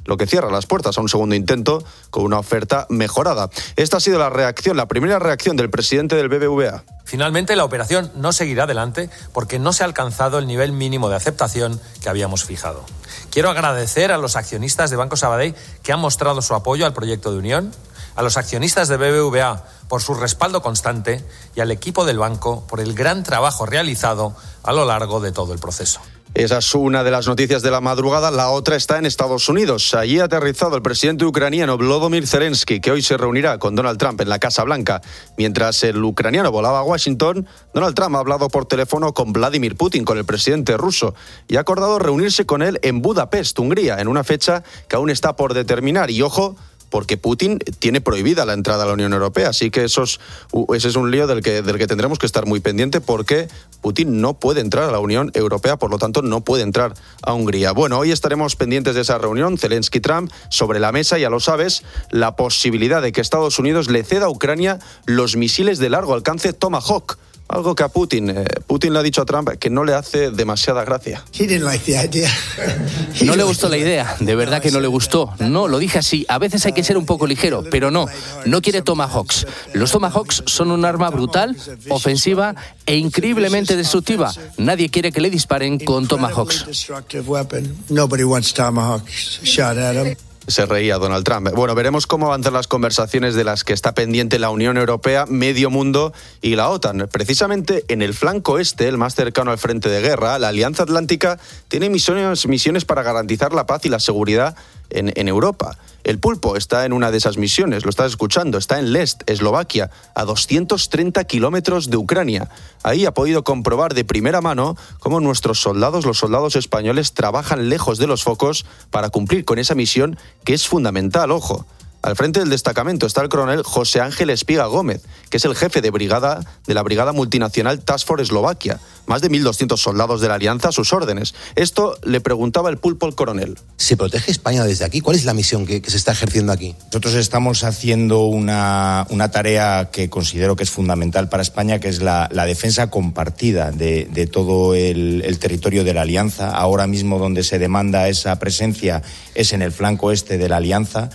lo que cierra las puertas a un segundo intento con una oferta mejorada. Esta ha sido la primera reacción del presidente del BBVA. Finalmente, la operación no seguirá adelante porque no se ha alcanzado el nivel mínimo de aceptación que habíamos fijado. Quiero agradecer a los accionistas de Banco Sabadell que han mostrado su apoyo al proyecto de unión, a los accionistas de BBVA por su respaldo constante y al equipo del banco por el gran trabajo realizado a lo largo de todo el proceso. Esa es una de las noticias de la madrugada. La otra está en Estados Unidos. Allí ha aterrizado el presidente ucraniano Volodymyr Zelensky, que hoy se reunirá con Donald Trump en la Casa Blanca. Mientras el ucraniano volaba a Washington, Donald Trump ha hablado por teléfono con Vladimir Putin, con el presidente ruso, y ha acordado reunirse con él en Budapest, Hungría, en una fecha que aún está por determinar. Y ojo, porque Putin tiene prohibida la entrada a la Unión Europea. Así que ese es un lío del que tendremos que estar muy pendiente, porque Putin no puede entrar a la Unión Europea, por lo tanto no puede entrar a Hungría. Bueno, hoy estaremos pendientes de esa reunión, Zelensky-Trump, sobre la mesa, ya lo sabes, la posibilidad de que Estados Unidos le ceda a Ucrania los misiles de largo alcance Tomahawk. Algo que a Putin le ha dicho a Trump que no le hace demasiada gracia. No le gustó la idea, de verdad que no le gustó. No, lo dije así, a veces hay que ser un poco ligero, pero no quiere Tomahawks. Los Tomahawks son un arma brutal, ofensiva e increíblemente destructiva. Nadie quiere que le disparen con Tomahawks. Se reía Donald Trump. Bueno, veremos cómo avanzan las conversaciones de las que está pendiente la Unión Europea, medio mundo y la OTAN. Precisamente en el flanco este, el más cercano al frente de guerra, la Alianza Atlántica tiene misiones para garantizar la paz y la seguridad en Europa. El Pulpo está en una de esas misiones, lo estás escuchando, está en Lest, Eslovaquia, a 230 kilómetros de Ucrania. Ahí ha podido comprobar de primera mano cómo los soldados españoles, trabajan lejos de los focos para cumplir con esa misión que es fundamental, ojo. Al frente del destacamento está el coronel José Ángel Espiga Gómez, que es el jefe de la brigada multinacional Task Force Eslovaquia. Más de 1.200 soldados de la Alianza a sus órdenes. Esto le preguntaba el Pulpo al coronel. ¿Se protege España desde aquí? ¿Cuál es la misión que se está ejerciendo aquí? Nosotros estamos haciendo una tarea que considero que es fundamental para España, que es la defensa compartida de todo el territorio de la Alianza. Ahora mismo donde se demanda esa presencia es en el flanco este de la Alianza.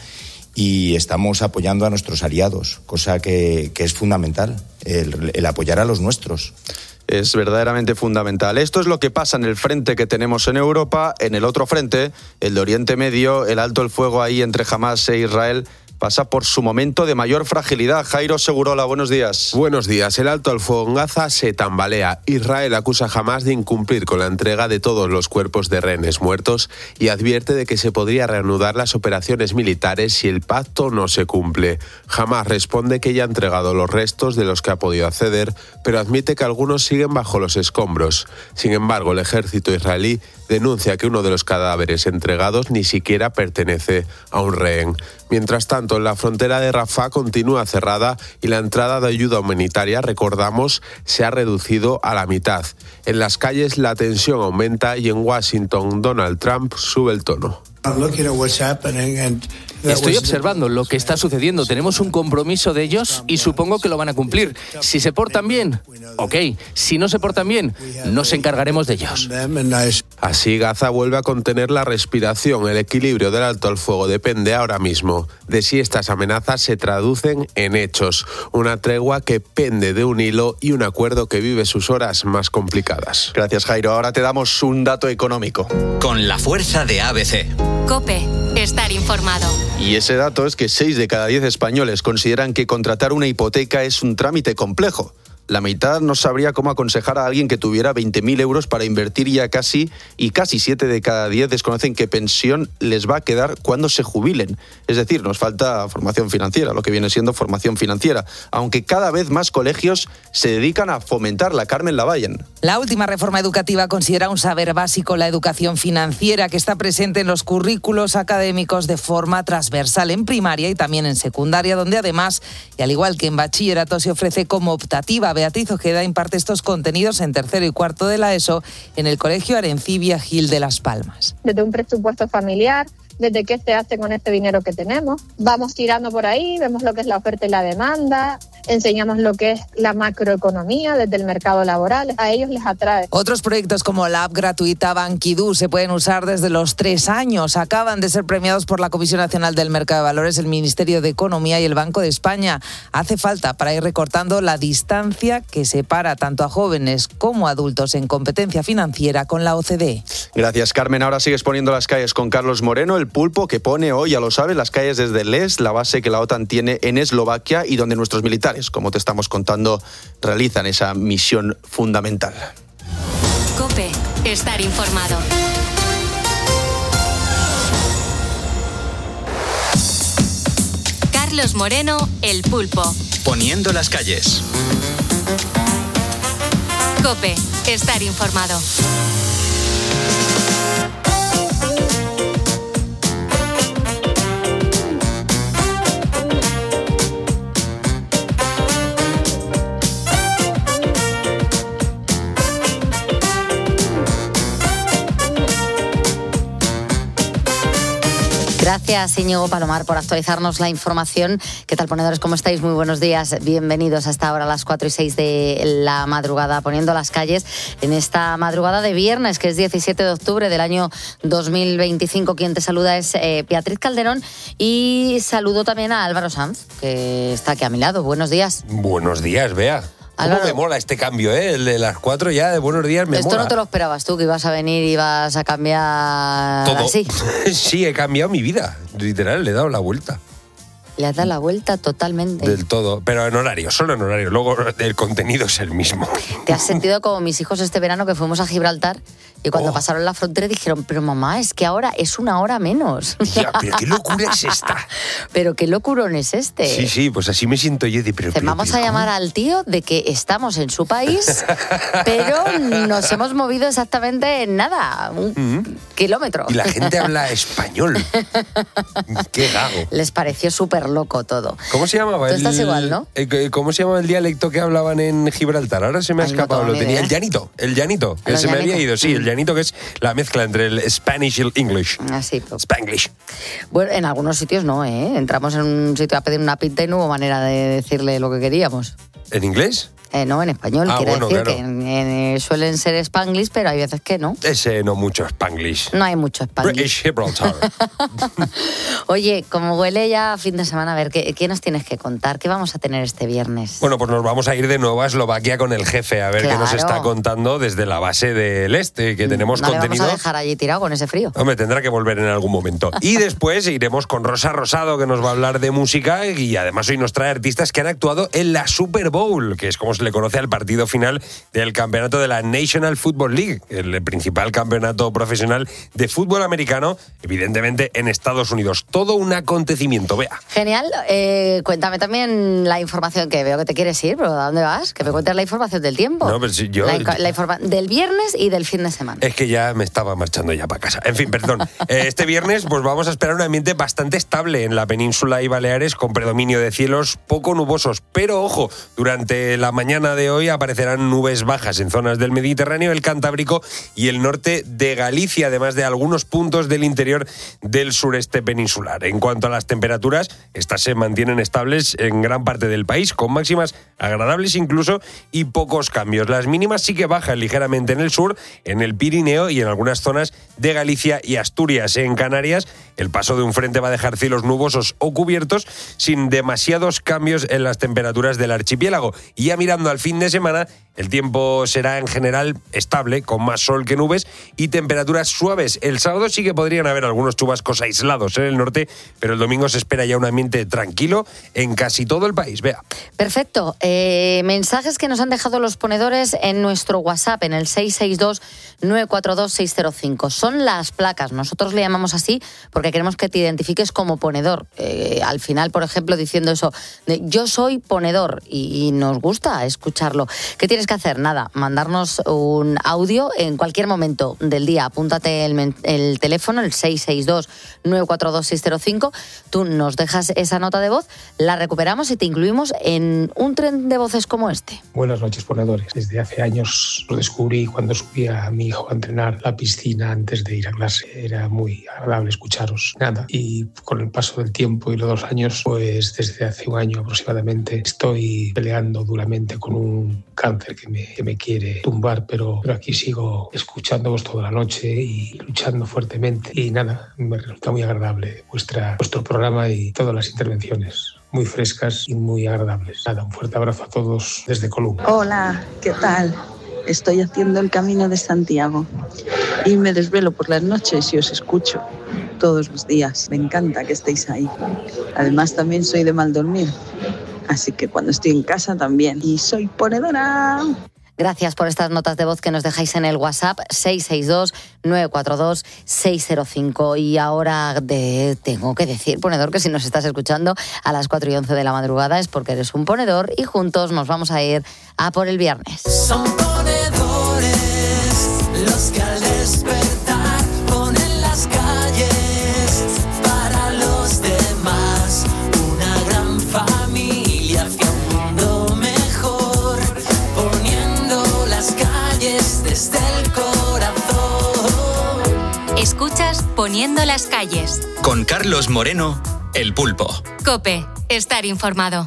Y estamos apoyando a nuestros aliados, cosa que es fundamental, el apoyar a los nuestros. Es verdaderamente fundamental. Esto es lo que pasa en el frente que tenemos en Europa. En el otro frente, el de Oriente Medio, el alto el fuego ahí entre Hamás e Israel pasa por su momento de mayor fragilidad. Jairo Segurola, buenos días. Buenos días. El alto al fuego en Gaza se tambalea. Israel acusa a Hamás de incumplir con la entrega de todos los cuerpos de rehenes muertos y advierte de que se podría reanudar las operaciones militares si el pacto no se cumple. Hamás responde que ya ha entregado los restos de los que ha podido acceder, pero admite que algunos siguen bajo los escombros. Sin embargo, el ejército israelí denuncia que uno de los cadáveres entregados ni siquiera pertenece a un rehén. Mientras tanto, la frontera de Rafah continúa cerrada y la entrada de ayuda humanitaria, recordamos, se ha reducido a la mitad. En las calles la tensión aumenta y en Washington Donald Trump sube el tono. Estoy observando lo que está sucediendo. Tenemos un compromiso de ellos y supongo que lo van a cumplir. Si se portan bien, ok. Si no se portan bien, nos encargaremos de ellos. Así Gaza vuelve a contener la respiración. El equilibrio del alto al fuego depende ahora mismo de si estas amenazas se traducen en hechos. Una tregua que pende de un hilo y un acuerdo que vive sus horas más complicadas. Gracias, Jairo. Ahora te damos un dato económico. Con la fuerza de ABC. COPE. Estar informado. Y ese dato es que 6 de cada 10 españoles consideran que contratar una hipoteca es un trámite complejo. La mitad no sabría cómo aconsejar a alguien que tuviera 20.000 euros para invertir y casi 7 de cada 10 desconocen qué pensión les va a quedar cuando se jubilen. Es decir, nos falta formación financiera, lo que viene siendo formación financiera, aunque cada vez más colegios se dedican a fomentarla. Carmen Lavallen. La última reforma educativa considera un saber básico la educación financiera que está presente en los currículos académicos de forma transversal en primaria y también en secundaria, donde además, y al igual que en bachillerato, se ofrece como optativa. Beatriz Ojeda imparte estos contenidos en tercero y cuarto de la ESO en el Colegio Arencibia Gil de Las Palmas. Desde un presupuesto familiar, desde qué se hace con este dinero que tenemos. Vamos tirando por ahí, vemos lo que es la oferta y la demanda, enseñamos lo que es la macroeconomía desde el mercado laboral, a ellos les atrae. Otros proyectos como la app gratuita Banquidú se pueden usar desde los 3 años. Acaban de ser premiados por la Comisión Nacional del Mercado de Valores, el Ministerio de Economía y el Banco de España. Hace falta para ir recortando la distancia que separa tanto a jóvenes como a adultos en competencia financiera con la OCDE. Gracias, Carmen. Ahora sigues poniendo las calles con Carlos Moreno, el pulpo que pone hoy, ya lo sabes, las calles desde Lest, la base que la OTAN tiene en Eslovaquia y donde nuestros militares, como te estamos contando, realizan esa misión fundamental. COPE. Estar informado. Carlos Moreno, el pulpo. Poniendo las calles. COPE. Estar informado. Gracias, Íñigo Palomar, por actualizarnos la información. ¿Qué tal, ponedores? ¿Cómo estáis? Muy buenos días. Bienvenidos hasta ahora a las 4:06 de la madrugada, poniendo las calles en esta madrugada de viernes, que es 17 de octubre del año 2025. Quien te saluda es Beatriz Calderón y saludo también a Álvaro Sanz, que está aquí a mi lado. Buenos días. Buenos días, Bea. ¿Cómo me mola este cambio, el de las 4 ya de buenos días me mola? Esto no te lo esperabas tú, que ibas a venir y vas a cambiar todo así. Sí, he cambiado mi vida, literal, le he dado la vuelta. Le has dado la vuelta totalmente. Del todo, pero en horario, solo en horario. Luego el contenido es el mismo. ¿Te has sentido como mis hijos este verano que fuimos a Gibraltar y cuando pasaron la frontera dijeron, pero mamá, es que ahora es 1 hora menos? Ya, pero qué locura es esta. Pero qué locurón es este. Sí, pues así me siento yo. Vamos a llamar al tío de que estamos en su país, pero nos hemos movido exactamente en nada, un kilómetro. Y la gente habla español. Qué gago. Les pareció súper loco todo. ¿Cómo se llamaba? Tú estás igual, ¿no? ¿Cómo se llamaba el dialecto que hablaban en Gibraltar? Ahora se me ha escapado. Lo tenía el llanito. Que se me había ido. Sí, el llanito, que es la mezcla entre el Spanish y el English. Así. Pues. Spanglish. Bueno, en algunos sitios no, ¿eh? Entramos en un sitio a pedir una pinta y no hubo manera de decirle lo que queríamos. ¿En inglés? No, en español. Quiere decir claro. Que suelen ser Spanglish, pero hay veces que no. Ese no mucho Spanglish. No hay mucho Spanglish. British Gibraltar. Oye, como huele ya fin de semana, a ver, ¿qué nos tienes que contar? ¿Qué vamos a tener este viernes? Bueno, pues nos vamos a ir de nuevo a Eslovaquia con el jefe, a ver qué nos está contando desde la base del este, que tenemos contenido. No le vamos a dejar allí tirado con ese frío. Hombre, tendrá que volver en algún momento. Y después iremos con Rosa Rosado, que nos va a hablar de música, y además hoy nos trae artistas que han actuado en la Super Bowl, que es como se le conoce al partido final del campeonato de la National Football League, el principal campeonato profesional de fútbol americano, evidentemente en Estados Unidos. Todo un acontecimiento, Bea. Genial. Cuéntame también la información, que veo que te quieres ir, pero ¿a dónde vas? Que me cuentes la información del tiempo. No, pues yo... del viernes y del fin de semana. Es que ya me estaba marchando ya para casa. En fin, perdón. Este viernes pues vamos a esperar un ambiente bastante estable en la península y Baleares, con predominio de cielos poco nubosos. Pero ojo, durante la mañana de hoy aparecerán nubes bajas en zonas del Mediterráneo, el Cantábrico y el norte de Galicia, además de algunos puntos del interior del sureste peninsular. En cuanto a las temperaturas, estas se mantienen estables en gran parte del país, con máximas agradables incluso y pocos cambios. Las mínimas sí que bajan ligeramente en el sur, en el Pirineo y en algunas zonas de Galicia y Asturias. En Canarias, el paso de un frente va a dejar cielos nubosos o cubiertos sin demasiados cambios en las temperaturas del archipiélago. Y ya mirando al fin de semana, el tiempo será en general estable, con más sol que nubes y temperaturas suaves. El sábado sí que podrían haber algunos chubascos aislados en el norte, pero el domingo se espera ya un ambiente tranquilo en casi todo el país. Vea. Perfecto. Mensajes que nos han dejado los ponedores en nuestro WhatsApp, en el 662-942-605. Son las placas. Nosotros le llamamos así porque queremos que te identifiques como ponedor. Al final, por ejemplo, diciendo eso, de yo soy ponedor, y nos gusta escucharlo. ¿Qué tienes tienes que hacer? Nada, mandarnos un audio en cualquier momento del día. Apúntate el teléfono, el 662-942-605. Tú nos dejas esa nota de voz, la recuperamos y te incluimos en un tren de voces como este. Buenas noches, ponedores. Desde hace años lo descubrí cuando subía a mi hijo a entrenar a la piscina antes de ir a clase. Era muy agradable escucharos. Nada, y con el paso del tiempo y los 2 años, pues desde hace un año aproximadamente estoy peleando duramente con un cáncer que me quiere tumbar, pero aquí sigo escuchándoos toda la noche y luchando fuertemente. Y nada, me resulta muy agradable vuestro programa y todas las intervenciones. Muy frescas y muy agradables. Nada, un fuerte abrazo a todos desde Colum. Hola, ¿qué tal? Estoy haciendo el Camino de Santiago y me desvelo por las noches y os escucho todos los días. Me encanta que estéis ahí. Además, también soy de mal dormir, así que cuando estoy en casa también. Y soy ponedora. Gracias por estas notas de voz que nos dejáis en el WhatsApp 662-942-605. Y ahora tengo que decir, ponedor, que si nos estás escuchando a las 4:11 de la madrugada es porque eres un ponedor y juntos nos vamos a ir a por el viernes. Son ponedores los que al despertar ponen las calles para los demás. Una gran familia hacia un mundo mejor, poniendo las calles desde el corazón. Escuchas Poniendo las calles. Con Carlos Moreno, El Pulpo. COPE, estar informado.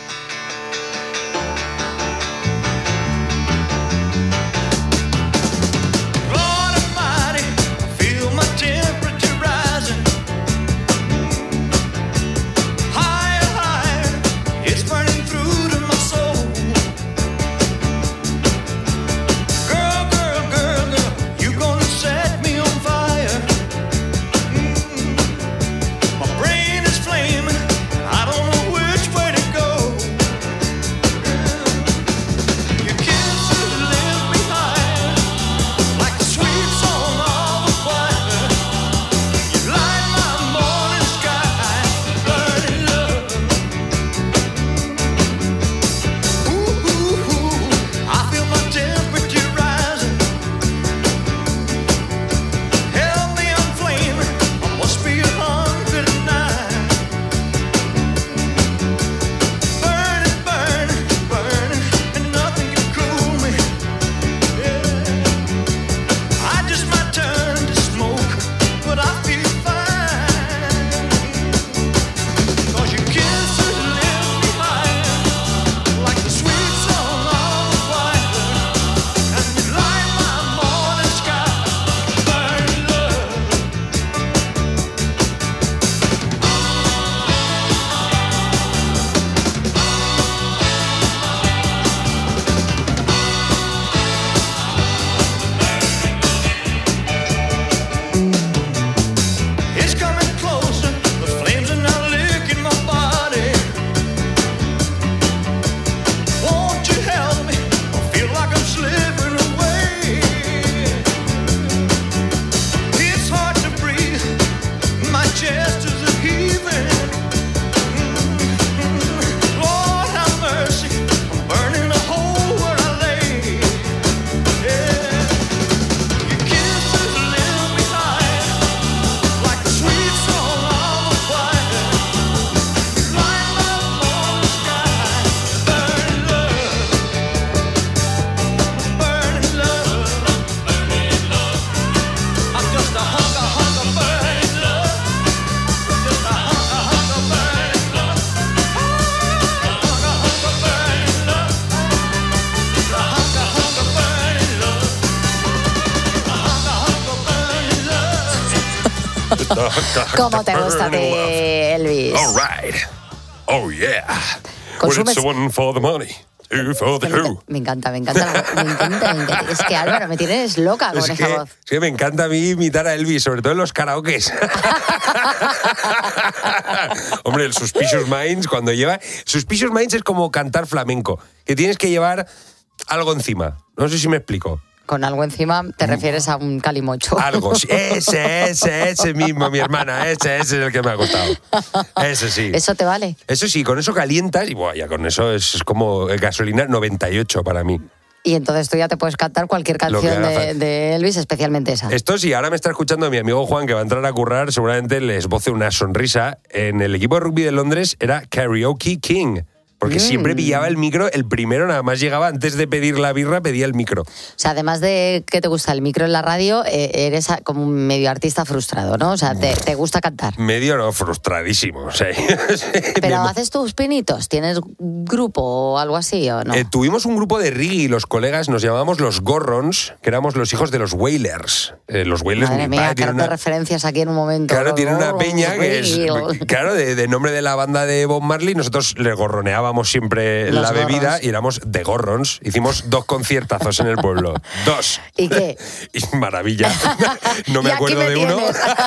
¿Cómo te gusta de Elvis? All right. Oh, yeah. Consumes... It's one for the money. Me encanta. Es que Álvaro, me tienes loca con esa voz. Es que me encanta a mí imitar a Elvis, sobre todo en los karaokes. Hombre, el Suspicious Minds, cuando lleva... Suspicious Minds es como cantar flamenco, que tienes que llevar algo encima. No sé si me explico. Con algo encima te refieres a un calimocho. Algo, sí. Ese mismo, mi hermana. Ese es el que me ha gustado. Ese sí. ¿Eso te vale? Eso sí, con eso calientas y ya con eso es como gasolina 98 para mí. y entonces tú ya te puedes cantar cualquier canción de Elvis, especialmente esa. Esto sí, ahora me está escuchando mi amigo Juan, que va a entrar a currar, seguramente le esboce una sonrisa. En el equipo de rugby de Londres era Karaoke King. Porque siempre pillaba el micro, el primero nada más llegaba, antes de pedir la birra, pedía el micro. O sea, además de que te gusta el micro en la radio, eres como un medio artista frustrado, ¿no? O sea, te gusta cantar. Medio no, frustradísimo. O sea, Pero ¿haces tus pinitos? ¿Tienes grupo o algo así o no? Tuvimos un grupo de reggae y los colegas nos llamábamos los Gorrons, que éramos los hijos de los Wailers. Los Wailers, Madre mía, claro, te referencias aquí en un momento. Claro, tiene una peña que es, claro, de nombre de la banda de Bob Marley, nosotros le gorroneábamos siempre los la bebida gorrons. Y éramos de Gorrons. Hicimos 2 conciertazos en el pueblo. 2. ¿Y qué? Y maravilla. No me acuerdo de uno.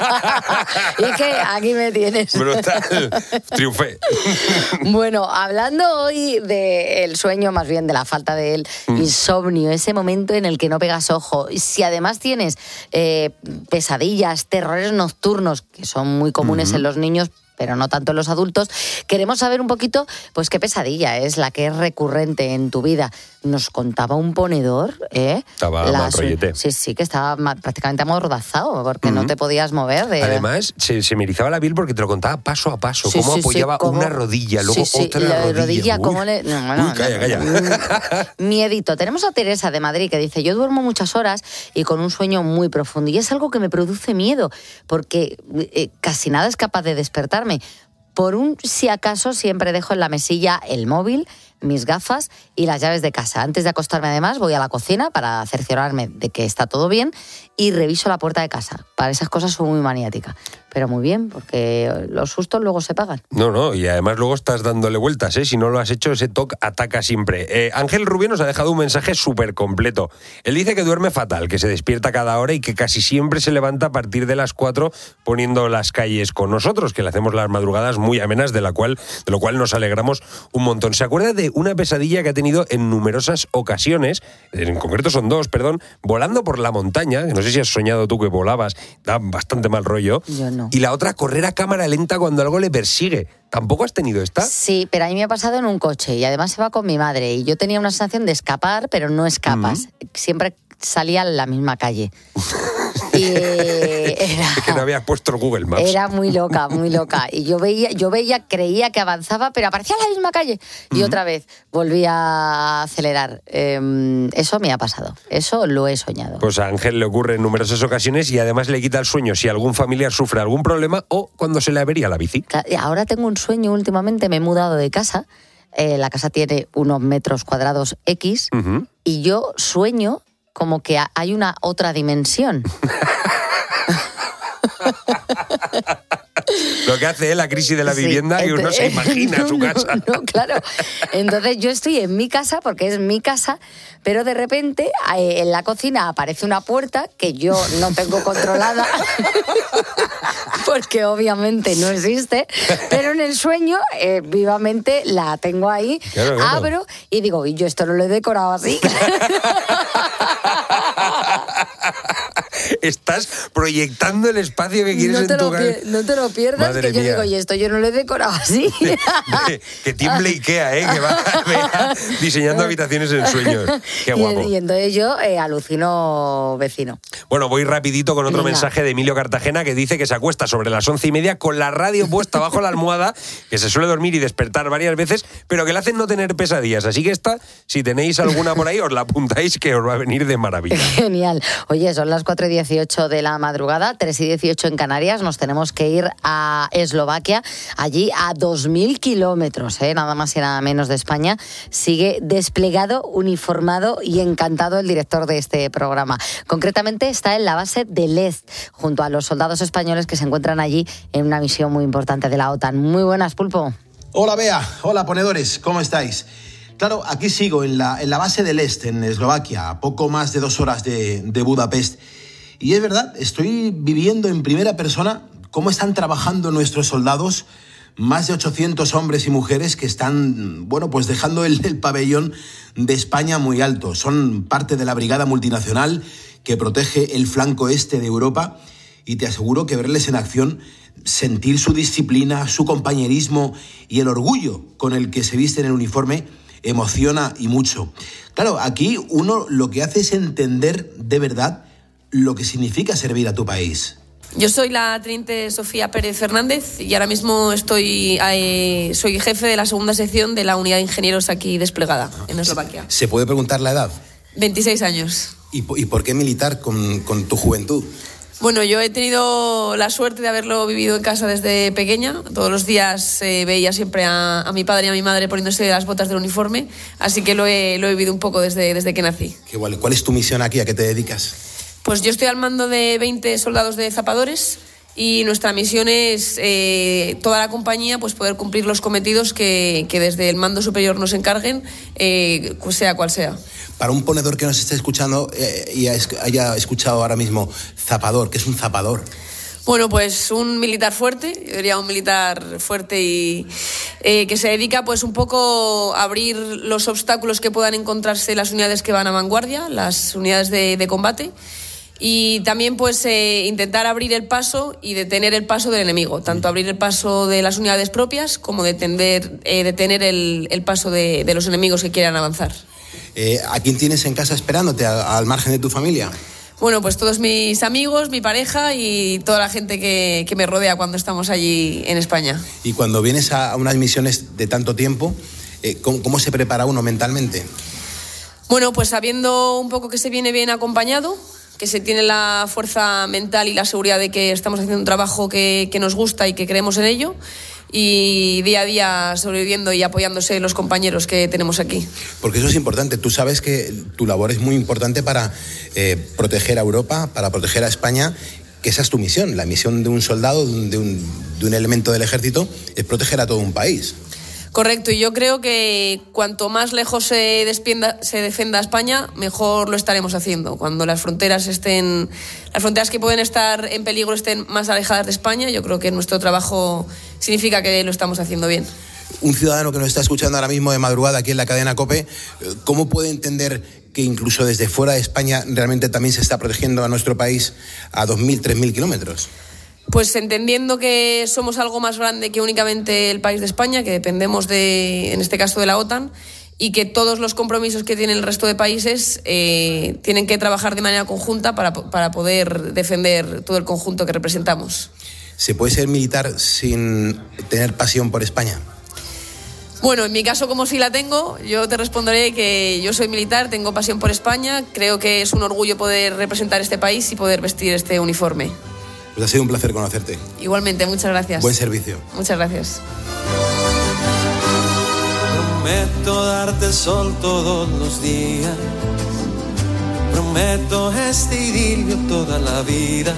¿Y qué? Aquí me tienes. Brutal. Triunfé. Bueno, hablando hoy del sueño, más bien de la falta de él, insomnio, ese momento en el que no pegas ojo. Si además tienes pesadillas, terrores nocturnos, que son muy comunes en los niños, pero no tanto en los adultos, queremos saber un poquito, pues, qué pesadilla es la que es recurrente en tu vida. Nos contaba un ponedor, Estaba mal rollete. Sí, que estaba prácticamente amordazado, porque no te podías mover. Además, se me erizaba la piel porque te lo contaba paso a paso, cómo apoyaba una rodilla, luego otra rodilla. Cómo le... Calla. Miedito. Tenemos a Teresa de Madrid que dice, yo duermo muchas horas y con un sueño muy profundo. Y es algo que me produce miedo, porque casi nada es capaz de despertarme. Por un si acaso siempre dejo en la mesilla el móvil, mis gafas y las llaves de casa. Antes de acostarme, además, voy a la cocina para cerciorarme de que está todo bien y reviso la puerta de casa. Para esas cosas soy muy maniática. Pero muy bien, porque los sustos luego se pagan. No, y además luego estás dándole vueltas, ¿eh? Si no lo has hecho, ese TOC ataca siempre. Ángel Rubio nos ha dejado un mensaje súper completo. Él dice que duerme fatal, que se despierta cada hora y que casi siempre se levanta a partir de las 4 poniendo las calles con nosotros, que le hacemos las madrugadas muy amenas, de lo cual nos alegramos un montón. ¿Se acuerda de una pesadilla que ha tenido en numerosas ocasiones? En concreto son 2, volando por la montaña, que no sé si has soñado tú que volabas, da bastante mal rollo. Yo no. Y la otra, correr a cámara lenta cuando algo le persigue. ¿Tampoco has tenido esta? Sí, pero a mí me ha pasado en un coche y además se va con mi madre y yo tenía una sensación de escapar, pero no escapas. Siempre salía a la misma calle. Y es que no habías puesto el Google Maps. Era muy loca. Y yo veía, creía que avanzaba, pero aparecía en la misma calle. Y otra vez volvía a acelerar. Eso me ha pasado. Eso lo he soñado. Pues a Ángel le ocurre en numerosas ocasiones y además le quita el sueño si algún familiar sufre algún problema o cuando se le avería la bici. Ahora tengo un sueño últimamente, me he mudado de casa. La casa tiene unos metros cuadrados X y yo sueño como que hay una otra dimensión. Lo que hace la crisis de la vivienda, que uno se imagina su casa. No, claro. Entonces yo estoy en mi casa, porque es mi casa, pero de repente en la cocina aparece una puerta que yo no tengo controlada, porque obviamente no existe, pero en el sueño vivamente la tengo ahí, claro. Abro y digo, y yo esto no lo he decorado así. Estás proyectando el espacio que quieres en tu casa. No te lo pierdas, madre que yo mía. Digo, y esto yo no lo he decorado así. Que tiemble Ikea, que va diseñando habitaciones en sueños. Qué guapo. Y entonces yo alucino vecino. Bueno, voy rapidito con otro mensaje de Emilio Cartagena, que dice que se acuesta sobre las 11:30 con la radio puesta bajo la almohada, que se suele dormir y despertar varias veces, pero que le hacen no tener pesadillas. Así que esta, si tenéis alguna por ahí, os la apuntáis, que os va a venir de maravilla. Genial. Oye, son las 4:18 de la madrugada, 3:18 en Canarias. Nos tenemos que ir a Eslovaquia, allí a 2.000 kilómetros, nada más y nada menos de España. Sigue desplegado, uniformado y encantado el director de este programa. Concretamente está en la base de Lest, junto a los soldados españoles que se encuentran allí en una misión muy importante de la OTAN. Muy buenas, Pulpo. Hola, Bea. Hola, ponedores. ¿Cómo estáis? Claro, aquí sigo en la base de Lest, en Eslovaquia, a poco más de 2 horas de Budapest. Y es verdad, estoy viviendo en primera persona cómo están trabajando nuestros soldados, más de 800 hombres y mujeres que están, pues dejando el pabellón de España muy alto. Son parte de la brigada multinacional que protege el flanco este de Europa y te aseguro que verles en acción, sentir su disciplina, su compañerismo y el orgullo con el que se visten el uniforme emociona y mucho. Claro, aquí uno lo que hace es entender de verdad lo que significa servir a tu país. Yo soy la teniente Sofía Pérez Fernández y ahora mismo soy jefe de la segunda sección de la unidad de ingenieros aquí desplegada en Eslovaquia. ¿Se puede preguntar la edad? 26 años. ¿Y por qué militar con tu juventud? Bueno, yo he tenido la suerte de haberlo vivido en casa desde pequeña. Todos los días veía siempre a mi padre y a mi madre poniéndose las botas del uniforme, así que lo he vivido un poco desde que nací. ¿Cuál es tu misión aquí? ¿A qué te dedicas? Pues yo estoy al mando de 20 soldados de zapadores y nuestra misión es toda la compañía pues poder cumplir los cometidos que desde el mando superior nos encarguen, sea cual sea. Para un ponedor que nos esté escuchando y haya escuchado ahora mismo zapador, ¿qué es un zapador? Bueno, pues un militar fuerte, yo diría un militar fuerte y que se dedica pues un poco a abrir los obstáculos que puedan encontrarse las unidades que van a vanguardia, las unidades de combate. Y también pues intentar abrir el paso y detener el paso del enemigo, tanto abrir el paso de las unidades propias como detener el paso de los enemigos que quieran avanzar. ¿A quién tienes en casa esperándote, al margen de tu familia? Bueno, pues todos mis amigos, mi pareja y toda la gente que me rodea cuando estamos allí en España. Y cuando vienes a unas misiones de tanto tiempo, ¿cómo se prepara uno mentalmente? Bueno, pues sabiendo un poco que se viene bien acompañado, que se tiene la fuerza mental y la seguridad de que estamos haciendo un trabajo que nos gusta y que creemos en ello, y día a día sobreviviendo y apoyándose los compañeros que tenemos aquí. Porque eso es importante. Tú sabes que tu labor es muy importante para proteger a Europa, para proteger a España, que esa es tu misión. La misión de un soldado, de un elemento del ejército, es proteger a todo un país. Correcto, y yo creo que cuanto más lejos se defienda España, mejor lo estaremos haciendo. Cuando las fronteras que pueden estar en peligro estén más alejadas de España, yo creo que nuestro trabajo significa que lo estamos haciendo bien. Un ciudadano que nos está escuchando ahora mismo de madrugada aquí en la cadena COPE, ¿cómo puede entender que incluso desde fuera de España realmente también se está protegiendo a nuestro país a 2.000, 3.000 kilómetros? Pues entendiendo que somos algo más grande que únicamente el país de España, que dependemos en este caso de la OTAN, y que todos los compromisos que tiene el resto de países tienen que trabajar de manera conjunta para poder defender todo el conjunto que representamos. ¿Se puede ser militar sin tener pasión por España? Bueno, en mi caso, como sí la tengo, yo te responderé que yo soy militar, tengo pasión por España, creo que es un orgullo poder representar este país y poder vestir este uniforme. Pues ha sido un placer conocerte. Igualmente, muchas gracias. Buen servicio. Muchas gracias. Prometo darte sol todos los días. Prometo este idilio toda la vida.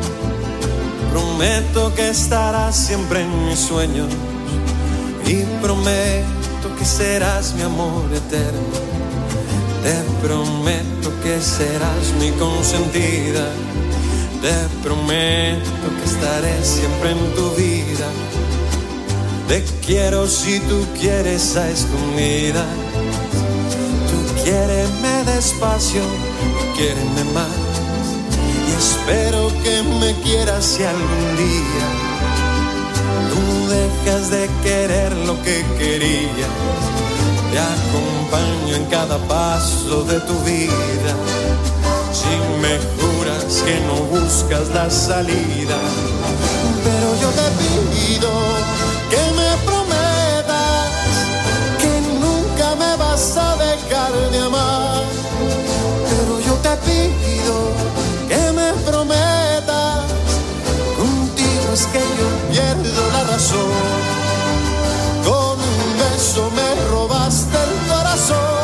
Prometo que estarás siempre en mis sueños. Y prometo que serás mi amor eterno. Te prometo que serás mi consentida. Te prometo que estaré siempre en tu vida. Te quiero si tú quieres a escondidas. Tú quiéreme despacio, quiéreme más. Y espero que me quieras si algún día tú dejas de querer lo que querías. Te acompaño en cada paso de tu vida. Si me juras que no buscas la salida, pero yo te pido que me prometas que nunca me vas a dejar de amar. Pero yo te pido que me prometas, contigo es que yo pierdo la razón. Con un beso me robaste el corazón.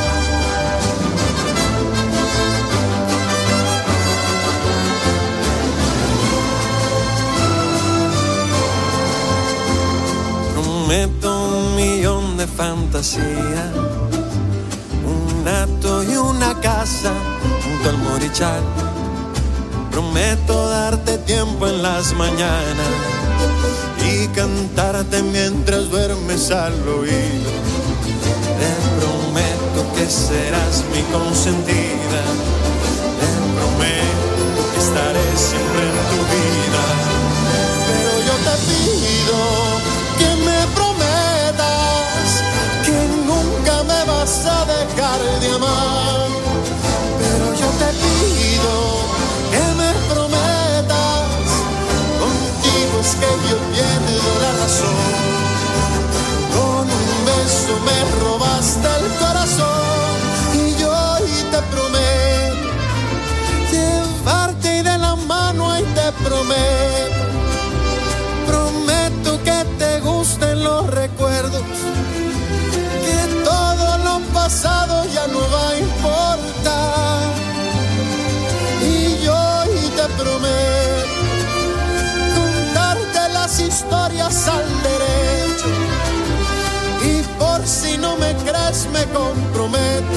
Prometo 1.000.000 de fantasía, un hato y una casa junto al Morichal. Prometo darte tiempo en las mañanas y cantarte mientras duermes al oído. Te prometo que serás mi consentida. Te prometo que estaré siempre en tu vida. Pero yo te pido que me prometas que nunca me los recuerdos, que todo lo pasado ya no va a importar. Y yo hoy te prometo contarte las historias al derecho, y por si no me crees me comprometo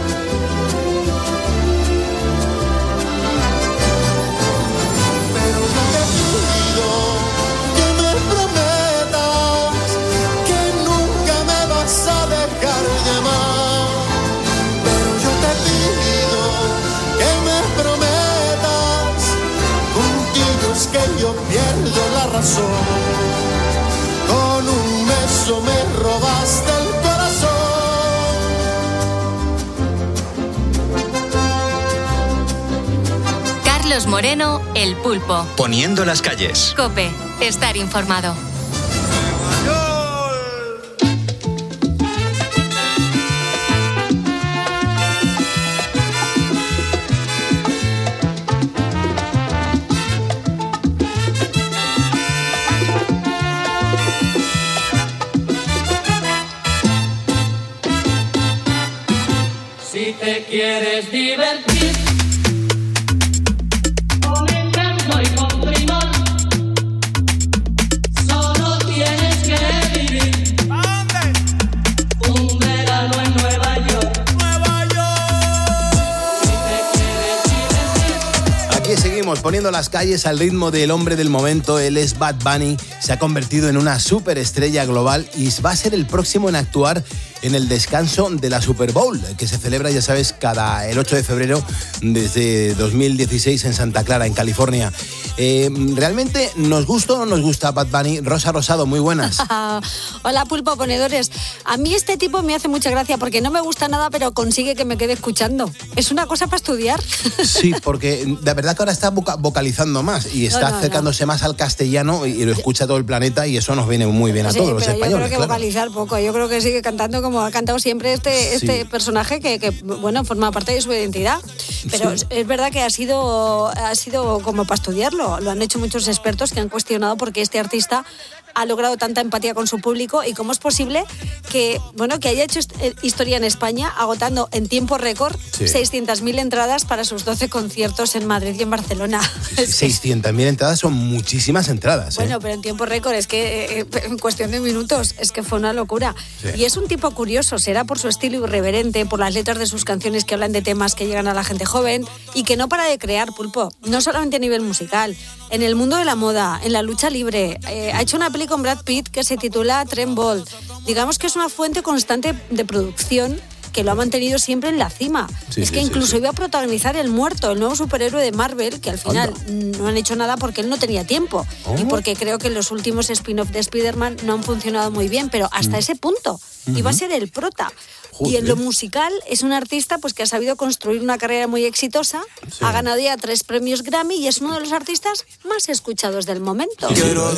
que yo pierdo la razón. Con un beso me robaste el corazón. Carlos Moreno, El Pulpo. Poniendo las calles. COPE, estar informado. Te quieres divertir con encanto y con primor, solo tienes que vivir. ¿A dónde? Un verano en Nueva York. Nueva York. Si te quieres divertir. Aquí seguimos poniendo las calles al ritmo del hombre del momento. Él es Bad Bunny, se ha convertido en una superestrella global y va a ser el próximo en actuar en el descanso de la Super Bowl, que se celebra, ya sabes, el 8 de febrero desde 2016 en Santa Clara, en California. ¿Realmente nos gusta o no nos gusta Bad Bunny? Rosa Rosado, muy buenas. Hola, Pulpo Ponedores. A mí este tipo me hace mucha gracia porque no me gusta nada, pero consigue que me quede escuchando. Es una cosa para estudiar. Sí, porque la verdad que ahora está vocalizando más y está acercándose más al castellano y lo escucha todo el planeta, y eso nos viene muy bien a todos los españoles. Yo creo que claro. vocalizar poco, yo creo que sigue cantando como ha cantado siempre este personaje que bueno, forma parte de su identidad. Pero sí, es verdad que ha sido como para estudiarlo. Lo han hecho muchos expertos que han cuestionado por qué este artista ha logrado tanta empatía con su público y cómo es posible que haya hecho historia en España, agotando en tiempo récord 600.000 entradas para sus 12 conciertos en Madrid y en Barcelona. 600.000 entradas son muchísimas entradas. Bueno, pero en tiempo récord, es que en cuestión de minutos, es que fue una locura. Sí. Y es un tipo curioso, será por su estilo irreverente, por las letras de sus canciones que hablan de temas que llegan a la gente joven y que no para de crear, Pulpo, no solamente a nivel musical, en el mundo de la moda, en la lucha libre. Ha hecho una peli con Brad Pitt que se titula Trent Bolt. Digamos que es una fuente constante de producción que lo ha mantenido siempre en la cima. Incluso iba a protagonizar El Muerto, el nuevo superhéroe de Marvel, que al final no han hecho nada porque él no tenía tiempo. Y porque creo que los últimos spin-off de Spider-Man no han funcionado muy bien, pero hasta ese punto iba a ser el prota. Y en lo musical es un artista pues que ha sabido construir una carrera muy exitosa, ha ganado ya 3 premios Grammy y es uno de los artistas más escuchados del momento.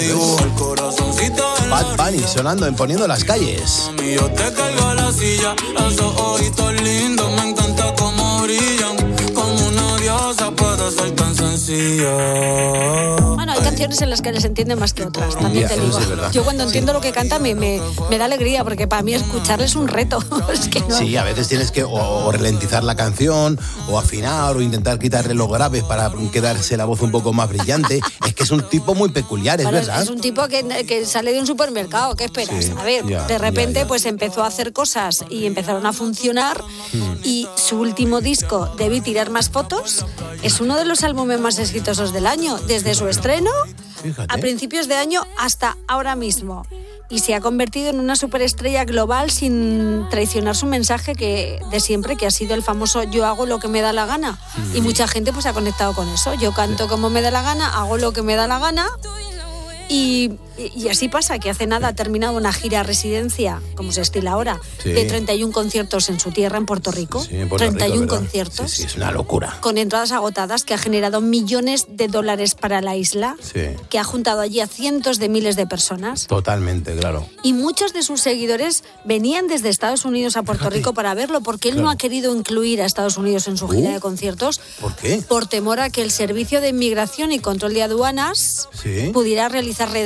Bad Bunny sonando en Poniendo las Calles. Yo te cargo a la silla, esos ojitos lindos, me encanta cómo brillan, como una diosa puede ser tan sencilla. Bueno, hay canciones en las que les entiende más que otras, también te digo. Yo cuando entiendo lo que canta me da alegría, porque para mí escucharles es un reto. Es que no. Sí, a veces tienes que o ralentizar la canción, o afinar, o intentar quitarle los graves para quedarse la voz un poco más brillante. Es que es un tipo muy peculiar, es verdad. Es un tipo que sale de un supermercado, ¿qué esperas? A ver, de repente pues empezó a hacer cosas y empezaron a funcionar, y su último disco, Debí tirar más fotos, es uno de los álbumes más exitosos del año, desde su estreno a principios de año hasta ahora mismo. Y se ha convertido en una superestrella global sin traicionar su mensaje de siempre, que ha sido el famoso yo hago lo que me da la gana. Y mucha gente pues ha conectado con eso. Yo canto como me da la gana, hago lo que me da la gana. Y así pasa, que hace nada ha terminado una gira residencia, como se estila ahora, de 31 conciertos en su tierra, en Puerto Rico. 31 conciertos. Sí, es una locura. Con entradas agotadas, que ha generado millones de dólares para la isla, que ha juntado allí a cientos de miles de personas. Totalmente, claro. Y muchos de sus seguidores venían desde Estados Unidos a Puerto Rico para verlo, porque él no ha querido incluir a Estados Unidos en su gira de conciertos. ¿Por qué? Por temor a que el Servicio de Inmigración y Control de Aduanas pudiera realizar redadas en su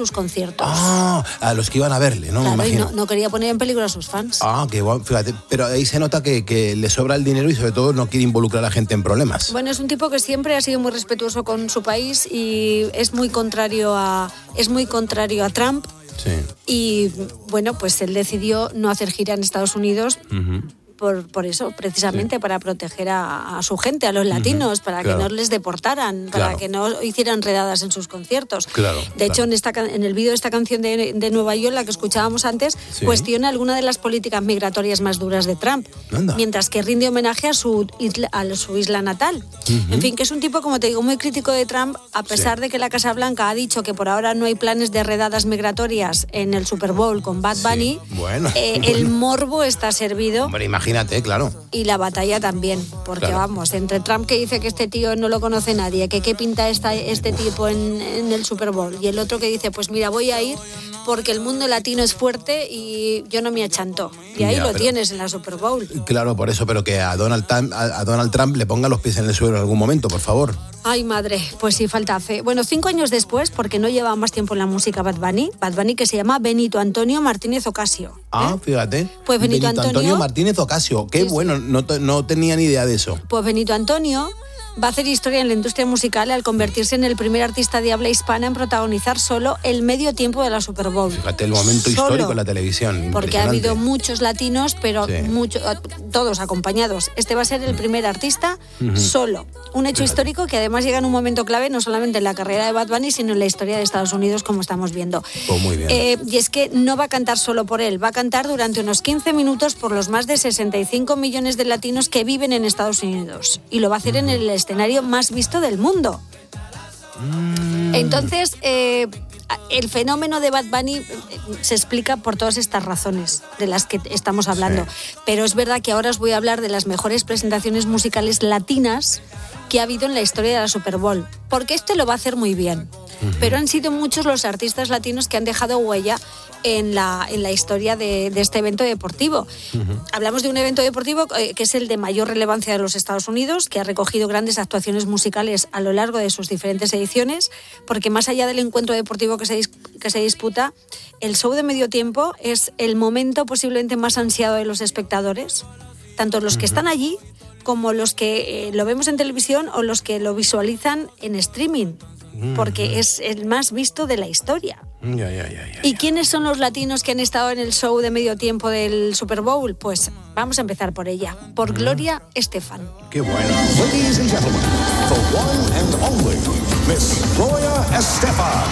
sus conciertos. Ah, a los que iban a verle, ¿no? Claro, me imagino. y no quería poner en peligro a sus fans. Ah, qué guay, fíjate. Pero ahí se nota que le sobra el dinero y sobre todo no quiere involucrar a la gente en problemas. Bueno, es un tipo que siempre ha sido muy respetuoso con su país y es muy contrario a Trump. Sí. Y bueno, pues él decidió no hacer gira en Estados Unidos. Por eso, precisamente, para proteger a su gente, a los latinos, para que no les deportaran, para que no hicieran redadas en sus conciertos. De hecho, en el vídeo de esta canción de Nueva York, la que escuchábamos antes, cuestiona alguna de las políticas migratorias más duras de Trump, mientras que rinde homenaje a su isla natal. En fin, que es un tipo, como te digo, muy crítico de Trump, a pesar de que la Casa Blanca ha dicho que por ahora no hay planes de redadas migratorias en el Super Bowl con Bad Bunny. El morbo está servido. Hombre, imagínate, claro. Y la batalla también, porque vamos, entre Trump, que dice que este tío no lo conoce nadie, que qué pinta este tipo en el Super Bowl, y el otro que dice, pues mira, voy a ir porque el mundo latino es fuerte y yo no me achanto. Y ahí tienes en la Super Bowl. Claro, por eso, pero que a Donald Trump le ponga los pies en el suelo en algún momento, por favor. Ay, madre, pues sí, falta fe. Bueno, 5 años después, porque no lleva más tiempo en la música Bad Bunny, que se llama Benito Antonio Martínez Ocasio. Ah, fíjate. Pues Benito Antonio Martínez Ocasio, qué bueno, no tenía ni idea de eso. Pues Benito Antonio va a hacer historia en la industria musical al convertirse en el primer artista de habla hispana en protagonizar solo el medio tiempo de la Super Bowl. Fíjate el momento histórico en la televisión. Porque ha habido muchos latinos, pero todos acompañados. Este va a ser el primer artista solo. Un hecho histórico que además llega en un momento clave, no solamente en la carrera de Bad Bunny, sino en la historia de Estados Unidos, como estamos viendo. Pues muy bien. Y es que no va a cantar solo por él, va a cantar durante unos 15 minutos por los más de 65 millones de latinos que viven en Estados Unidos. Y lo va a hacer en el escenario más visto del mundo. Entonces, el fenómeno de Bad Bunny se explica por todas estas razones de las que estamos hablando. Pero es verdad que ahora os voy a hablar de las mejores presentaciones musicales latinas que ha habido en la historia de la Super Bowl. Porque este lo va a hacer muy bien. Pero han sido muchos los artistas latinos que han dejado huella en la historia de este evento deportivo. Hablamos de un evento deportivo que es el de mayor relevancia de los Estados Unidos, que ha recogido grandes actuaciones musicales a lo largo de sus diferentes ediciones, porque más allá del encuentro deportivo que se disputa, el show de medio tiempo es el momento posiblemente más ansiado de los espectadores, tanto los que están allí como los que lo vemos en televisión o los que lo visualizan en streaming, porque es el más visto de la historia. ¿Y quiénes son los latinos que han estado en el show de medio tiempo del Super Bowl? Pues vamos a empezar por ella, por Gloria Estefan. ¡Qué bueno! Ladies and gentlemen, the one and only Miss Gloria Estefan.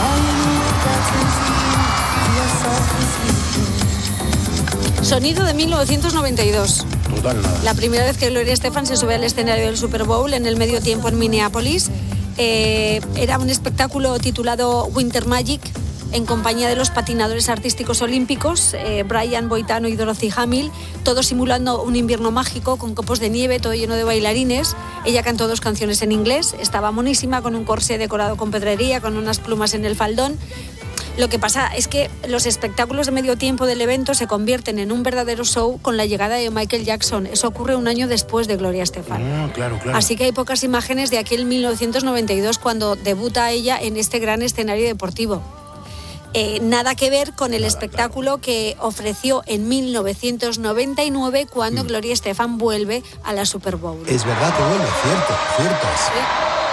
Sonido de 1992. Total nada. La primera vez que Gloria Estefan se sube al escenario del Super Bowl en el medio tiempo en Minneapolis. Era un espectáculo titulado Winter Magic, en compañía de los patinadores artísticos olímpicos, Brian Boitano y Dorothy Hamill, todos simulando un invierno mágico con copos de nieve, todo lleno de bailarines. Ella cantó 2 canciones en inglés, estaba monísima, con un corsé decorado con pedrería, con unas plumas en el faldón. Lo que pasa es que los espectáculos de medio tiempo del evento se convierten en un verdadero show con la llegada de Michael Jackson. Eso ocurre un año después de Gloria Estefan. Claro. Así que hay pocas imágenes de aquel 1992 cuando debuta ella en este gran escenario deportivo. Nada que ver con el espectáculo que ofreció en 1999 cuando Gloria Estefan vuelve a la Super Bowl. Es verdad que vuelve, cierto. Sí.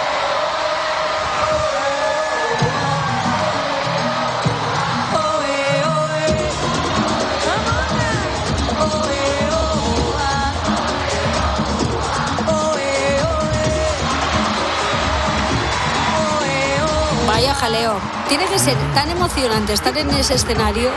Vaya jaleo. Tiene que ser tan emocionante estar en ese escenario,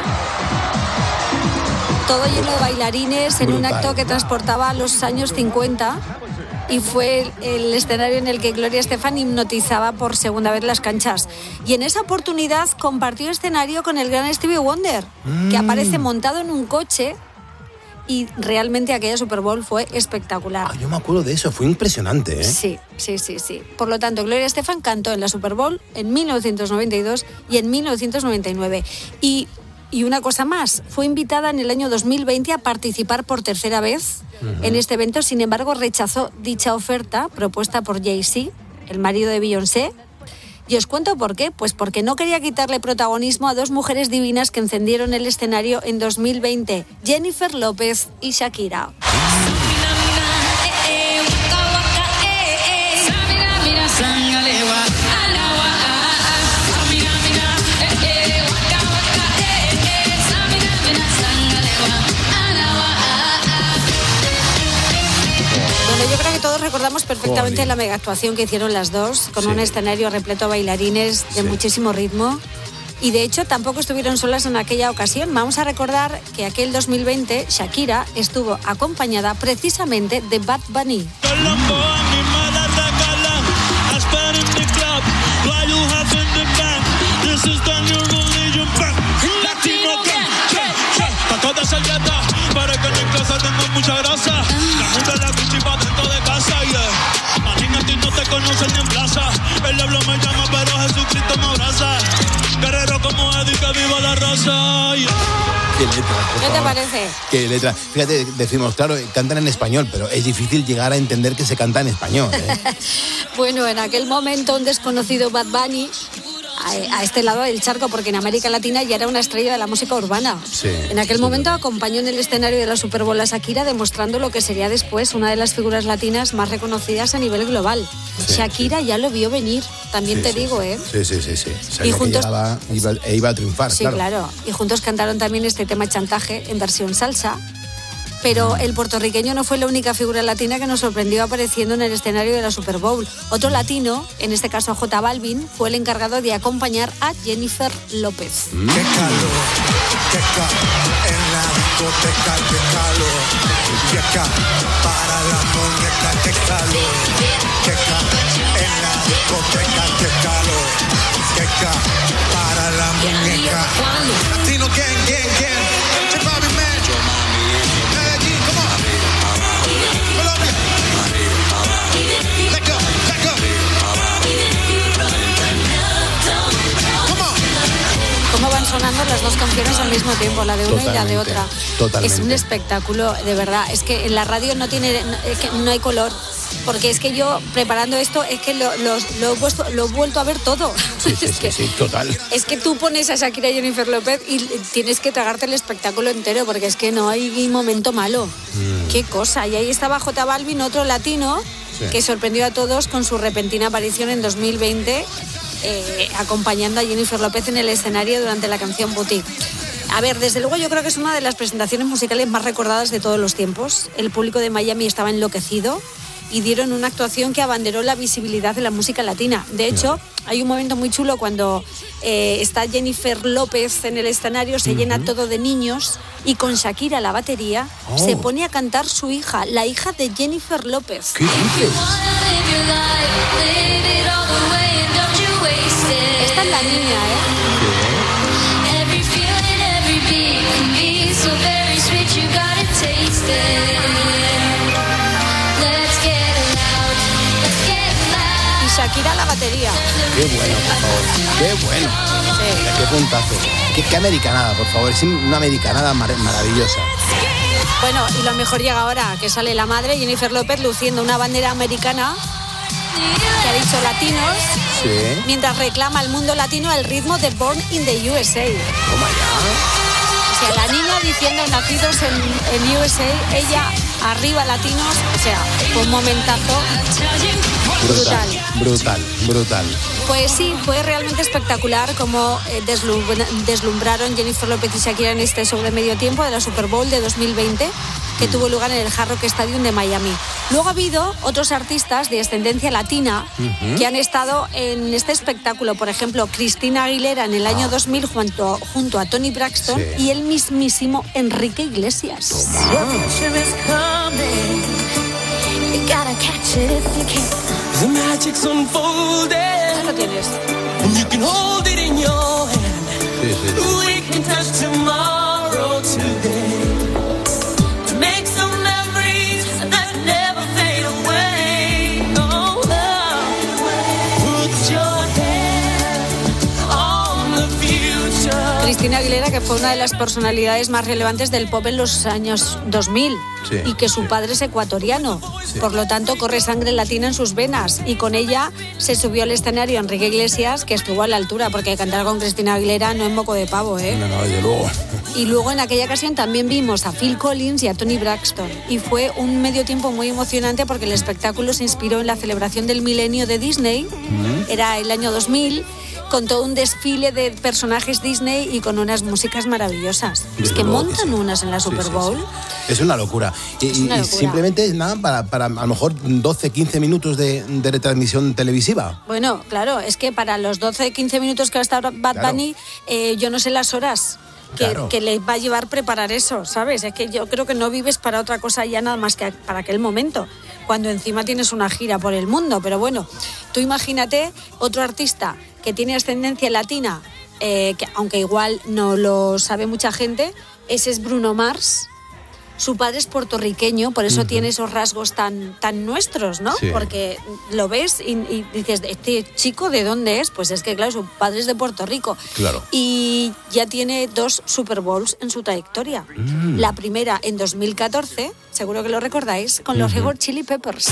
todo lleno de bailarines, en un acto que transportaba a los años 50, y fue el escenario en el que Gloria Estefan hipnotizaba por segunda vez las canchas. Y en esa oportunidad compartió escenario con el gran Stevie Wonder, que aparece montado en un coche. Y realmente aquella Super Bowl fue espectacular. Yo me acuerdo de eso, fue impresionante, ¿eh? Sí. Por lo tanto, Gloria Estefan cantó en la Super Bowl en 1992 y en 1999. Y una cosa más, fue invitada en el año 2020 a participar por tercera vez en este evento. Sin embargo, rechazó dicha oferta propuesta por Jay-Z, el marido de Beyoncé, Y os cuento por qué. Pues porque no quería quitarle protagonismo a dos mujeres divinas que encendieron el escenario en 2020, Jennifer López y Shakira. Yo creo que todos recordamos perfectamente la mega actuación que hicieron las dos, con un escenario repleto de bailarines de muchísimo ritmo. Y de hecho tampoco estuvieron solas en aquella ocasión. Vamos a recordar que aquel 2020 Shakira estuvo acompañada precisamente de Bad Bunny. Para que en casa tengo mucha grasa. La junta la principal dentro de casa, yeah. Imagínate, no te conocen ni en plaza. El diablo me llama, pero Jesucristo me abraza. Guerrero como Eddie, que viva la raza, yeah. Qué letra, ¿Qué te parece? Qué letra. Fíjate, decimos, claro, cantan en español, pero es difícil llegar a entender que se canta en español, ¿eh? Bueno, en aquel momento un desconocido Bad Bunny a este lado del charco, porque en América Latina ya era una estrella de la música urbana. Sí, en aquel momento acompañó en el escenario de la Super Bowl a Shakira, demostrando lo que sería después una de las figuras latinas más reconocidas a nivel global. Sí, Shakira ya lo vio venir, también te digo, ¿eh? Sí. Y juntos iba a triunfar, sí, claro. Y juntos cantaron también este tema Chantaje en versión salsa. Pero el puertorriqueño no fue la única figura latina que nos sorprendió apareciendo en el escenario de la Super Bowl. Otro latino, en este caso J Balvin, fue el encargado de acompañar a Jennifer López. Qué calor, en la discoteca, qué calor. Y acá, para la muñeca, qué calor. Qué calor, en la discoteca, qué calor. Qué calor, para la muñeca. Latino, ¿quién? Cómo van sonando las dos canciones al mismo tiempo, la de una y la de otra. Totalmente. Es un espectáculo, de verdad. Es que en la radio no hay color. Porque es que yo, preparando esto, es que lo he vuelto a ver todo. Sí, total. Es que tú pones a Shakira y Jennifer López y tienes que tragarte el espectáculo entero, porque es que no hay momento malo. Qué cosa. Y ahí estaba J Balvin, otro latino, que sorprendió a todos con su repentina aparición en 2020, acompañando a Jennifer López en el escenario durante la canción Boutique. A ver, desde luego yo creo que es una de las presentaciones musicales más recordadas de todos los tiempos. El público de Miami estaba enloquecido y dieron una actuación que abanderó la visibilidad de la música latina. De hecho, hay un momento muy chulo cuando está Jennifer López en el escenario, se llena todo de niños y con Shakira a la batería se pone a cantar su hija, la hija de Jennifer López. ¿Qué dices? Esta es la niña, y Shakira a la batería. Qué bueno, por favor. Qué bueno. Sí. Qué puntazo. Qué americanada, por favor. Es una americanada maravillosa. Bueno, y lo mejor llega ahora, que sale la madre, Jennifer López, luciendo una bandera americana que ha dicho latinos, mientras reclama al mundo latino el ritmo de Born in the USA. Toma ya. O sea, la niña diciendo nacidos en USA, ella arriba latinos, o sea, fue un momentazo brutal. Pues sí, fue realmente espectacular como deslumbraron Jennifer López y Shakira en este sobre medio tiempo de la Super Bowl de 2020, que tuvo lugar en el Hard Rock Stadium de Miami. Luego ha habido otros artistas de ascendencia latina que han estado en este espectáculo. Por ejemplo, Cristina Aguilera en el año 2000 junto a Toni Braxton y el mismísimo Enrique Iglesias. The magic's unfolding. ¿Qué lo tienes? And you can hold it in your hand. We can touch tomorrow today. To make some memories that never fade away. Oh, put your hand on the future. Cristina Aguilera, que fue una de las personalidades más relevantes del pop en los años 2000 y que su padre es ecuatoriano. Por lo tanto, corre sangre latina en sus venas y con ella se subió al escenario Enrique Iglesias, que estuvo a la altura, porque cantar con Cristina Aguilera no es moco de pavo, ¿eh? No, desde luego. Y luego en aquella ocasión también vimos a Phil Collins y a Toni Braxton. Y fue un medio tiempo muy emocionante porque el espectáculo se inspiró en la celebración del milenio de Disney. Era el año 2000, con todo un desfile de personajes Disney y con unas músicas maravillosas. Es que montan unas en la Super Bowl. Es una locura. Y simplemente es nada para a lo mejor 12, 15 minutos de retransmisión televisiva. Bueno, claro, es que para los 12, 15 minutos que va a estar Bad Bunny, yo no sé las horas que le va a llevar preparar eso, ¿sabes? Es que yo creo que no vives para otra cosa ya nada más que para aquel momento, cuando encima tienes una gira por el mundo. Pero bueno, tú imagínate otro artista que tiene ascendencia latina, que aunque igual no lo sabe mucha gente, ese es Bruno Mars. Su padre es puertorriqueño, por eso tiene esos rasgos tan nuestros, ¿no? Sí. Porque lo ves y dices, ¿este chico de dónde es? Pues es que, claro, su padre es de Puerto Rico. Claro. Y ya tiene 2 Super Bowls en su trayectoria. La primera en 2014, seguro que lo recordáis, con los Red Hot Chili Peppers.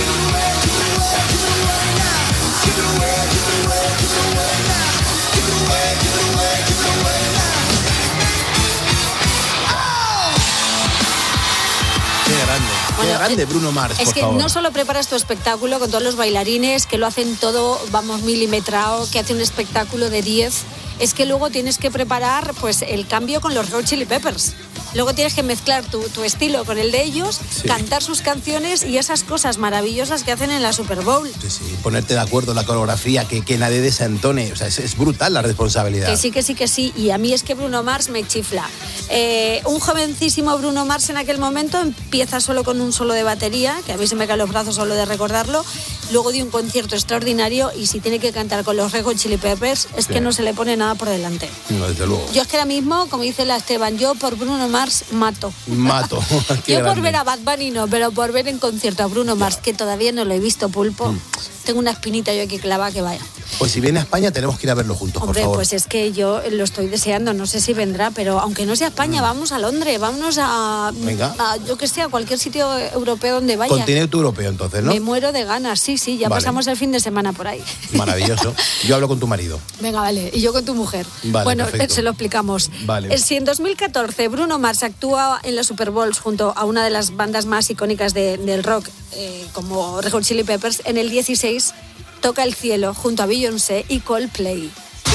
Qué grande Bruno Mars, es por que favor. no solo preparas tu espectáculo con todos los bailarines, que lo hacen todo, vamos, milimetrado, que hace un espectáculo de 10, es que luego tienes que preparar pues el cambio con los Red Hot Chili Peppers. Luego tienes que mezclar tu estilo con el de ellos, cantar sus canciones y esas cosas maravillosas que hacen en la Super Bowl. Sí, ponerte de acuerdo en la coreografía, que nadie desentone. O sea, es brutal la responsabilidad. Que sí. Y a mí es que Bruno Mars me chifla. Un jovencísimo Bruno Mars en aquel momento empieza solo con un solo de batería, que a mí se me caen los brazos solo de recordarlo. Luego dio un concierto extraordinario y si tiene que cantar con los Red Hot Chili Peppers, es que no se le pone nada por delante. No, desde luego. Yo es que ahora mismo, como dice la Esteban, yo por Bruno Mars mato. Qué yo grande. por ver a Bad Bunny no, pero por ver en concierto a Bruno Mars, que todavía no lo he visto, Pulpo, tengo una espinita yo aquí clavada que vaya. Pues si viene a España tenemos que ir a verlo juntos, Hombre, por favor. pues es que yo lo estoy deseando, no sé si vendrá, pero aunque no sea España, vamos a Londres, vámonos a yo que sé, a cualquier sitio europeo donde vaya. Continente europeo, entonces, ¿no? Me muero de ganas, sí, ya Vale. pasamos el fin de semana por ahí. Maravilloso. Yo hablo con tu marido. Venga, vale, y yo con tu mujer. Vale, bueno, perfecto. se lo explicamos. Vale. Si en 2014 Bruno Mars actúa en la Super Bowls junto a una de las bandas más icónicas del rock, como Red Hot Chili Peppers, en el 16 toca El Cielo junto a Beyoncé y Coldplay.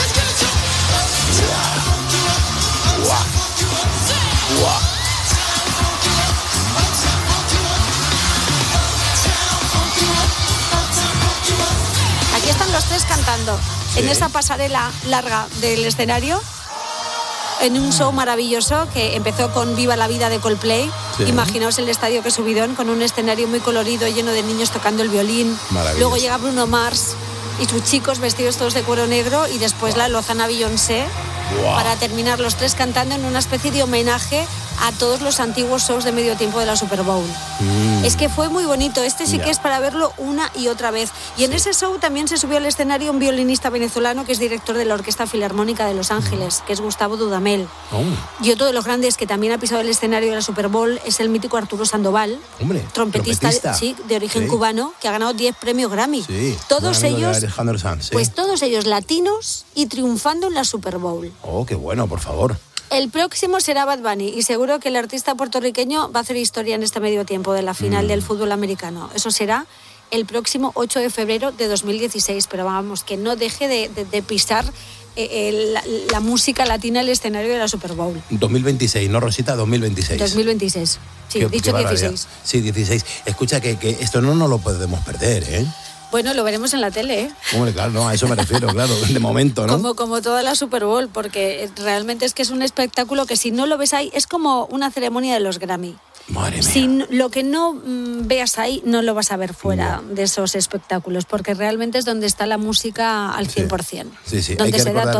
Aquí están los tres cantando en esa pasarela larga del escenario, en un show maravilloso que empezó con Viva la Vida de Coldplay. Imaginaos el estadio que subidón, con un escenario muy colorido lleno de niños tocando el violín. Luego llega Bruno Mars y sus chicos vestidos todos de cuero negro y después la lozana Beyoncé para terminar los tres cantando en una especie de homenaje a todos los antiguos shows de medio tiempo de la Super Bowl. Es que fue muy bonito. Este sí que es para verlo una y otra vez. Y en ese show también se subió al escenario un violinista venezolano que es director de la Orquesta Filarmónica de Los Ángeles, que es Gustavo Dudamel. Y otro de los grandes que también ha pisado el escenario de la Super Bowl es el mítico Arturo Sandoval, trompetista sí, de origen cubano, que ha ganado 10 premios Grammy. Todos ellos, pues todos ellos latinos y triunfando en la Super Bowl. Oh, qué bueno, por favor. El próximo será Bad Bunny y seguro que el artista puertorriqueño va a hacer historia en este medio tiempo de la final del fútbol americano. Eso será el próximo 8 de febrero de 2016, pero vamos, que no deje de pisar la música latina el escenario de la Super Bowl. 2026, ¿no, Rosita? 2026. 2026. Sí, dicho 16. Sí, 16. Escucha, que esto no nos lo podemos perder, ¿eh? Bueno, lo veremos en la tele, ¿eh? Hombre, claro, no, a eso me refiero, claro, de momento, ¿no? Como toda la Super Bowl, porque realmente es que es un espectáculo que si no lo ves ahí, es como una ceremonia de los Grammy. Madre mía. Si lo que no veas ahí, no lo vas a ver fuera de esos espectáculos, porque realmente es donde está la música al 100%. Sí. Donde se da todo.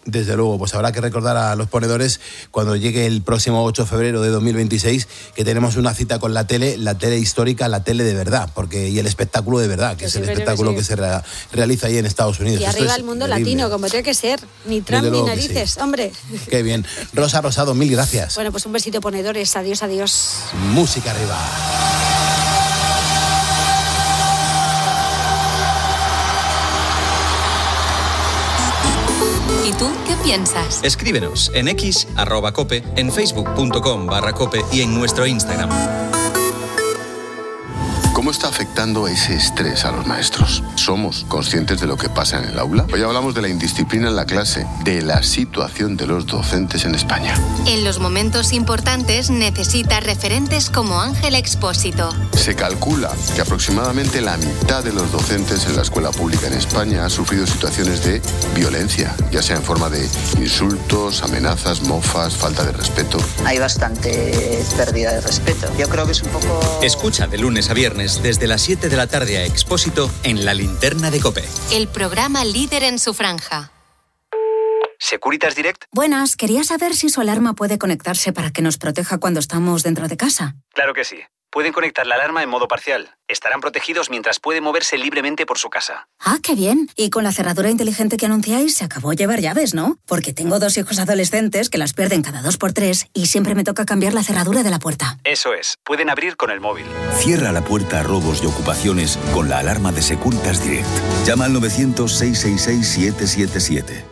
Desde luego, pues habrá que recordar a los ponedores cuando llegue el próximo 8 de febrero de 2026 que tenemos una cita con la tele histórica, la tele de verdad, y el espectáculo de verdad, que es el espectáculo que se realiza ahí en Estados Unidos. Y arriba el mundo latino, como tiene que ser, ni Trump ni narices, hombre. Qué bien. Rosa Rosado, mil gracias. Bueno, pues un besito, ponedores, adiós, adiós. Música arriba. ¿Y tú qué piensas? Escríbenos en X, @cope, en facebook.com/cope y en nuestro Instagram. ¿Cómo está afectando ese estrés a los maestros? ¿Somos conscientes de lo que pasa en el aula? Hoy hablamos de la indisciplina en la clase, de la situación de los docentes en España. En los momentos importantes necesita referentes como Ángel Expósito. Se calcula que aproximadamente la mitad de los docentes en la escuela pública en España ha sufrido situaciones de violencia, ya sea en forma de insultos, amenazas, mofas, falta de respeto. Hay bastante pérdida de respeto. Yo creo que es un poco... Escucha de lunes a viernes desde las 7 de la tarde a Expósito en La Linterna de COPE. El programa líder en su franja. Securitas Direct. Buenas, quería saber si su alarma puede conectarse para que nos proteja cuando estamos dentro de casa. Claro que sí. Pueden conectar la alarma en modo parcial. Estarán protegidos mientras puede moverse libremente por su casa. Ah, qué bien. Y con la cerradura inteligente que anunciáis, se acabó llevar llaves, ¿no? Porque tengo 2 hijos adolescentes que las pierden cada 2x3 y siempre me toca cambiar la cerradura de la puerta. Eso es. Pueden abrir con el móvil. Cierra la puerta a robos y ocupaciones con la alarma de Securitas Direct. Llama al 900-666-777.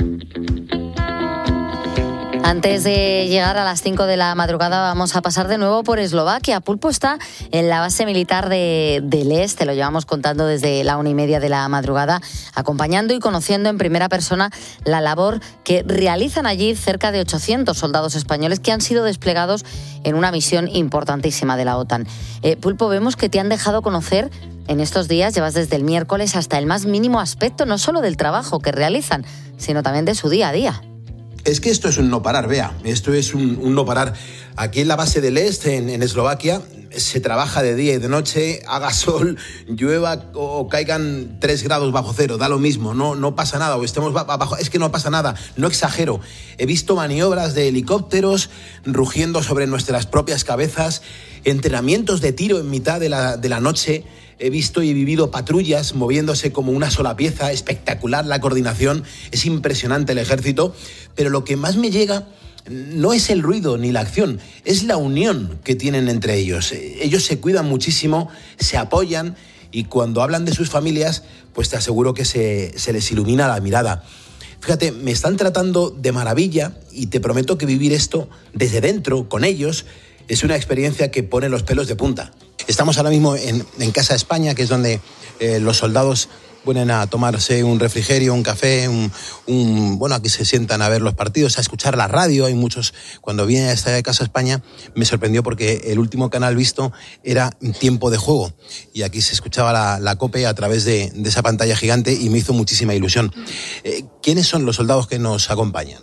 Antes de llegar a las 5 de la madrugada vamos a pasar de nuevo por Eslovaquia. Pulpo está en la base militar del Este, lo llevamos contando desde la 1:30 de la madrugada, acompañando y conociendo en primera persona la labor que realizan allí cerca de 800 soldados españoles que han sido desplegados en una misión importantísima de la OTAN. Pulpo, vemos que te han dejado conocer en estos días, llevas desde el miércoles hasta el más mínimo aspecto, no solo del trabajo que realizan, sino también de su día a día. Es que esto es un no parar, Bea. Esto es un no parar. Aquí en la base del Este, en Eslovaquia, se trabaja de día y de noche, haga sol, llueva o caigan 3 grados bajo cero. Da lo mismo, no pasa nada. O estemos bajo, es que no pasa nada, no exagero. He visto maniobras de helicópteros rugiendo sobre nuestras propias cabezas, entrenamientos de tiro en mitad de la noche. He visto y vivido patrullas moviéndose como una sola pieza, espectacular la coordinación, es impresionante el ejército, pero lo que más me llega no es el ruido ni la acción, es la unión que tienen entre ellos. Ellos se cuidan muchísimo, se apoyan y cuando hablan de sus familias, pues te aseguro que se les ilumina la mirada. Fíjate, me están tratando de maravilla y te prometo que vivir esto desde dentro, con ellos, es una experiencia que pone los pelos de punta. Estamos ahora mismo en Casa España, que es donde los soldados vienen a tomarse un refrigerio, un café, bueno, aquí se sientan a ver los partidos, a escuchar la radio. Hay muchos, cuando viene a esta Casa España, me sorprendió porque el último canal visto era Tiempo de Juego y aquí se escuchaba la COPE a través de esa pantalla gigante y me hizo muchísima ilusión. ¿Quiénes son los soldados que nos acompañan?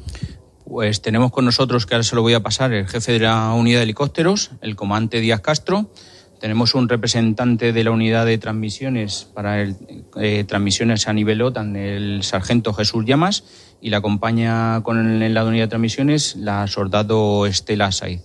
Pues tenemos con nosotros, que ahora se lo voy a pasar, el jefe de la unidad de helicópteros, el comandante Díaz Castro. Tenemos un representante de la unidad de transmisiones para transmisiones a nivel OTAN, el sargento Jesús Llamas, y la acompaña en la unidad de transmisiones la soldado Estela Saiz.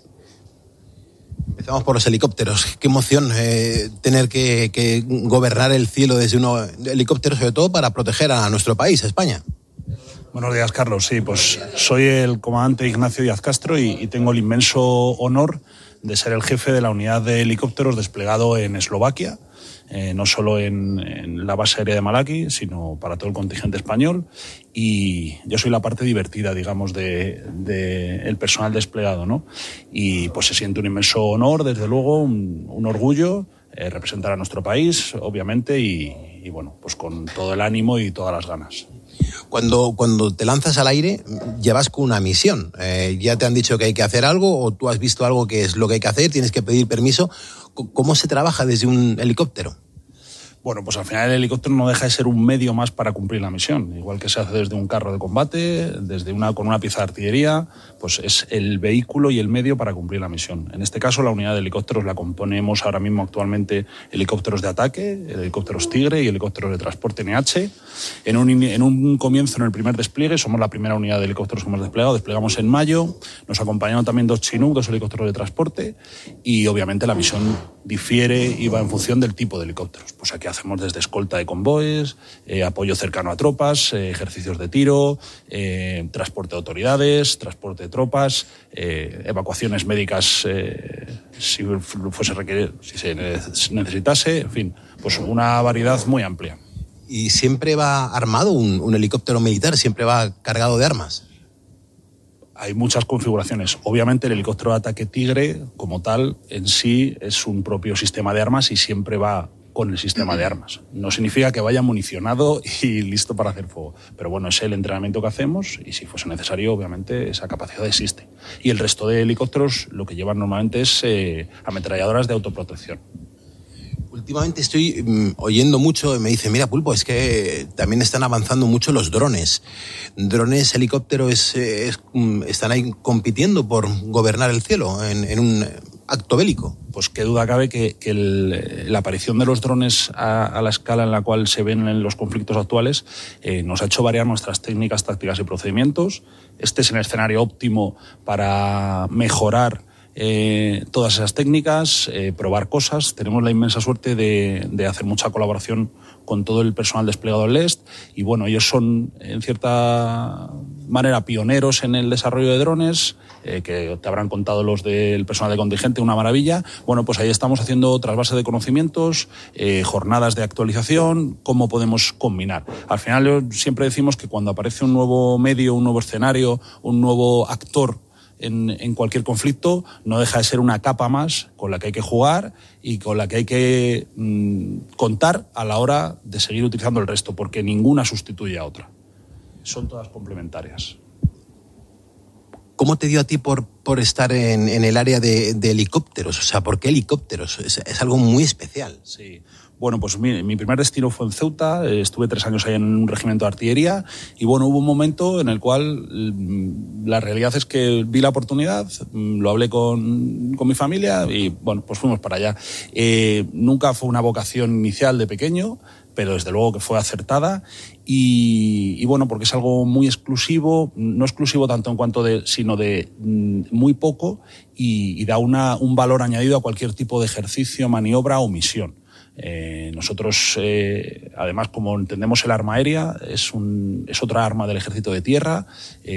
Empezamos por los helicópteros. Qué emoción tener que gobernar el cielo desde un helicóptero, sobre todo para proteger a nuestro país, a España. Buenos días, Carlos. Sí, pues soy el comandante Ignacio Díaz Castro y tengo el inmenso honor de ser el jefe de la unidad de helicópteros desplegado en Eslovaquia, no solo en la base aérea de Malaquí, sino para todo el contingente español. Y yo soy la parte divertida, digamos, de el personal desplegado, ¿no? Y pues se siente un inmenso honor, desde luego, un orgullo representar a nuestro país, obviamente, y bueno, pues con todo el ánimo y todas las ganas. Cuando te lanzas al aire, llevas con una misión. ¿Ya te han dicho que hay que hacer algo o tú has visto algo que es lo que hay que hacer? ¿Tienes que pedir permiso? ¿Cómo se trabaja desde un helicóptero? Bueno, pues al final el helicóptero no deja de ser un medio más para cumplir la misión. Igual que se hace desde un carro de combate, con una pieza de artillería, pues es el vehículo y el medio para cumplir la misión. En este caso, la unidad de helicópteros la componemos ahora mismo actualmente helicópteros de ataque, helicópteros Tigre y helicópteros de transporte NH. En un comienzo, en el primer despliegue, somos la primera unidad de helicópteros que hemos desplegado. Desplegamos en mayo, nos acompañaron también 2 Chinook, 2 helicópteros de transporte, y obviamente la misión difiere y va en función del tipo de helicópteros. Pues aquí hacemos desde escolta de convoyes, apoyo cercano a tropas, ejercicios de tiro, transporte de autoridades, transporte de tropas, evacuaciones médicas si se necesitase, en fin, pues una variedad muy amplia. ¿Y siempre va armado un helicóptero militar? ¿Siempre va cargado de armas? Hay muchas configuraciones. Obviamente el helicóptero de ataque Tigre, como tal, en sí es un propio sistema de armas y siempre va con el sistema de armas. No significa que vaya municionado y listo para hacer fuego. Pero bueno, es el entrenamiento que hacemos y si fuese necesario, obviamente, esa capacidad existe. Y el resto de helicópteros lo que llevan normalmente es ametralladoras de autoprotección. Últimamente estoy oyendo mucho, me dice, mira Pulpo, es que también están avanzando mucho los drones. Drones, helicópteros, están ahí compitiendo por gobernar el cielo en un acto bélico. Pues qué duda cabe que la aparición de los drones a la escala en la cual se ven en los conflictos actuales nos ha hecho variar nuestras técnicas, tácticas y procedimientos. Este es el escenario óptimo para mejorar todas esas técnicas, probar cosas. Tenemos la inmensa suerte de hacer mucha colaboración con todo el personal desplegado en LEST y bueno, ellos son en cierta manera pioneros en el desarrollo de drones, que te habrán contado los del personal de contingente, una maravilla. Bueno, pues ahí estamos haciendo trasvase de conocimientos, jornadas de actualización, cómo podemos combinar. Al final siempre decimos que cuando aparece un nuevo medio, un nuevo escenario, un nuevo actor en cualquier conflicto, no deja de ser una capa más con la que hay que jugar y con la que hay que contar a la hora de seguir utilizando el resto, porque ninguna sustituye a otra. Son todas complementarias. ¿Cómo te dio a ti por estar en el área de helicópteros? O sea, ¿por qué helicópteros? Es algo muy especial. Sí. Bueno, pues mi primer destino fue en Ceuta, estuve 3 años ahí en un regimiento de artillería y bueno, hubo un momento en el cual la realidad es que vi la oportunidad, lo hablé con mi familia y bueno, pues fuimos para allá. Nunca fue una vocación inicial de pequeño, pero desde luego que fue acertada y bueno, porque es algo muy exclusivo, no exclusivo tanto en cuanto sino de muy poco y da un valor añadido a cualquier tipo de ejercicio, maniobra o misión. Nosotros, además, como entendemos el arma aérea, es otra arma del ejército de tierra,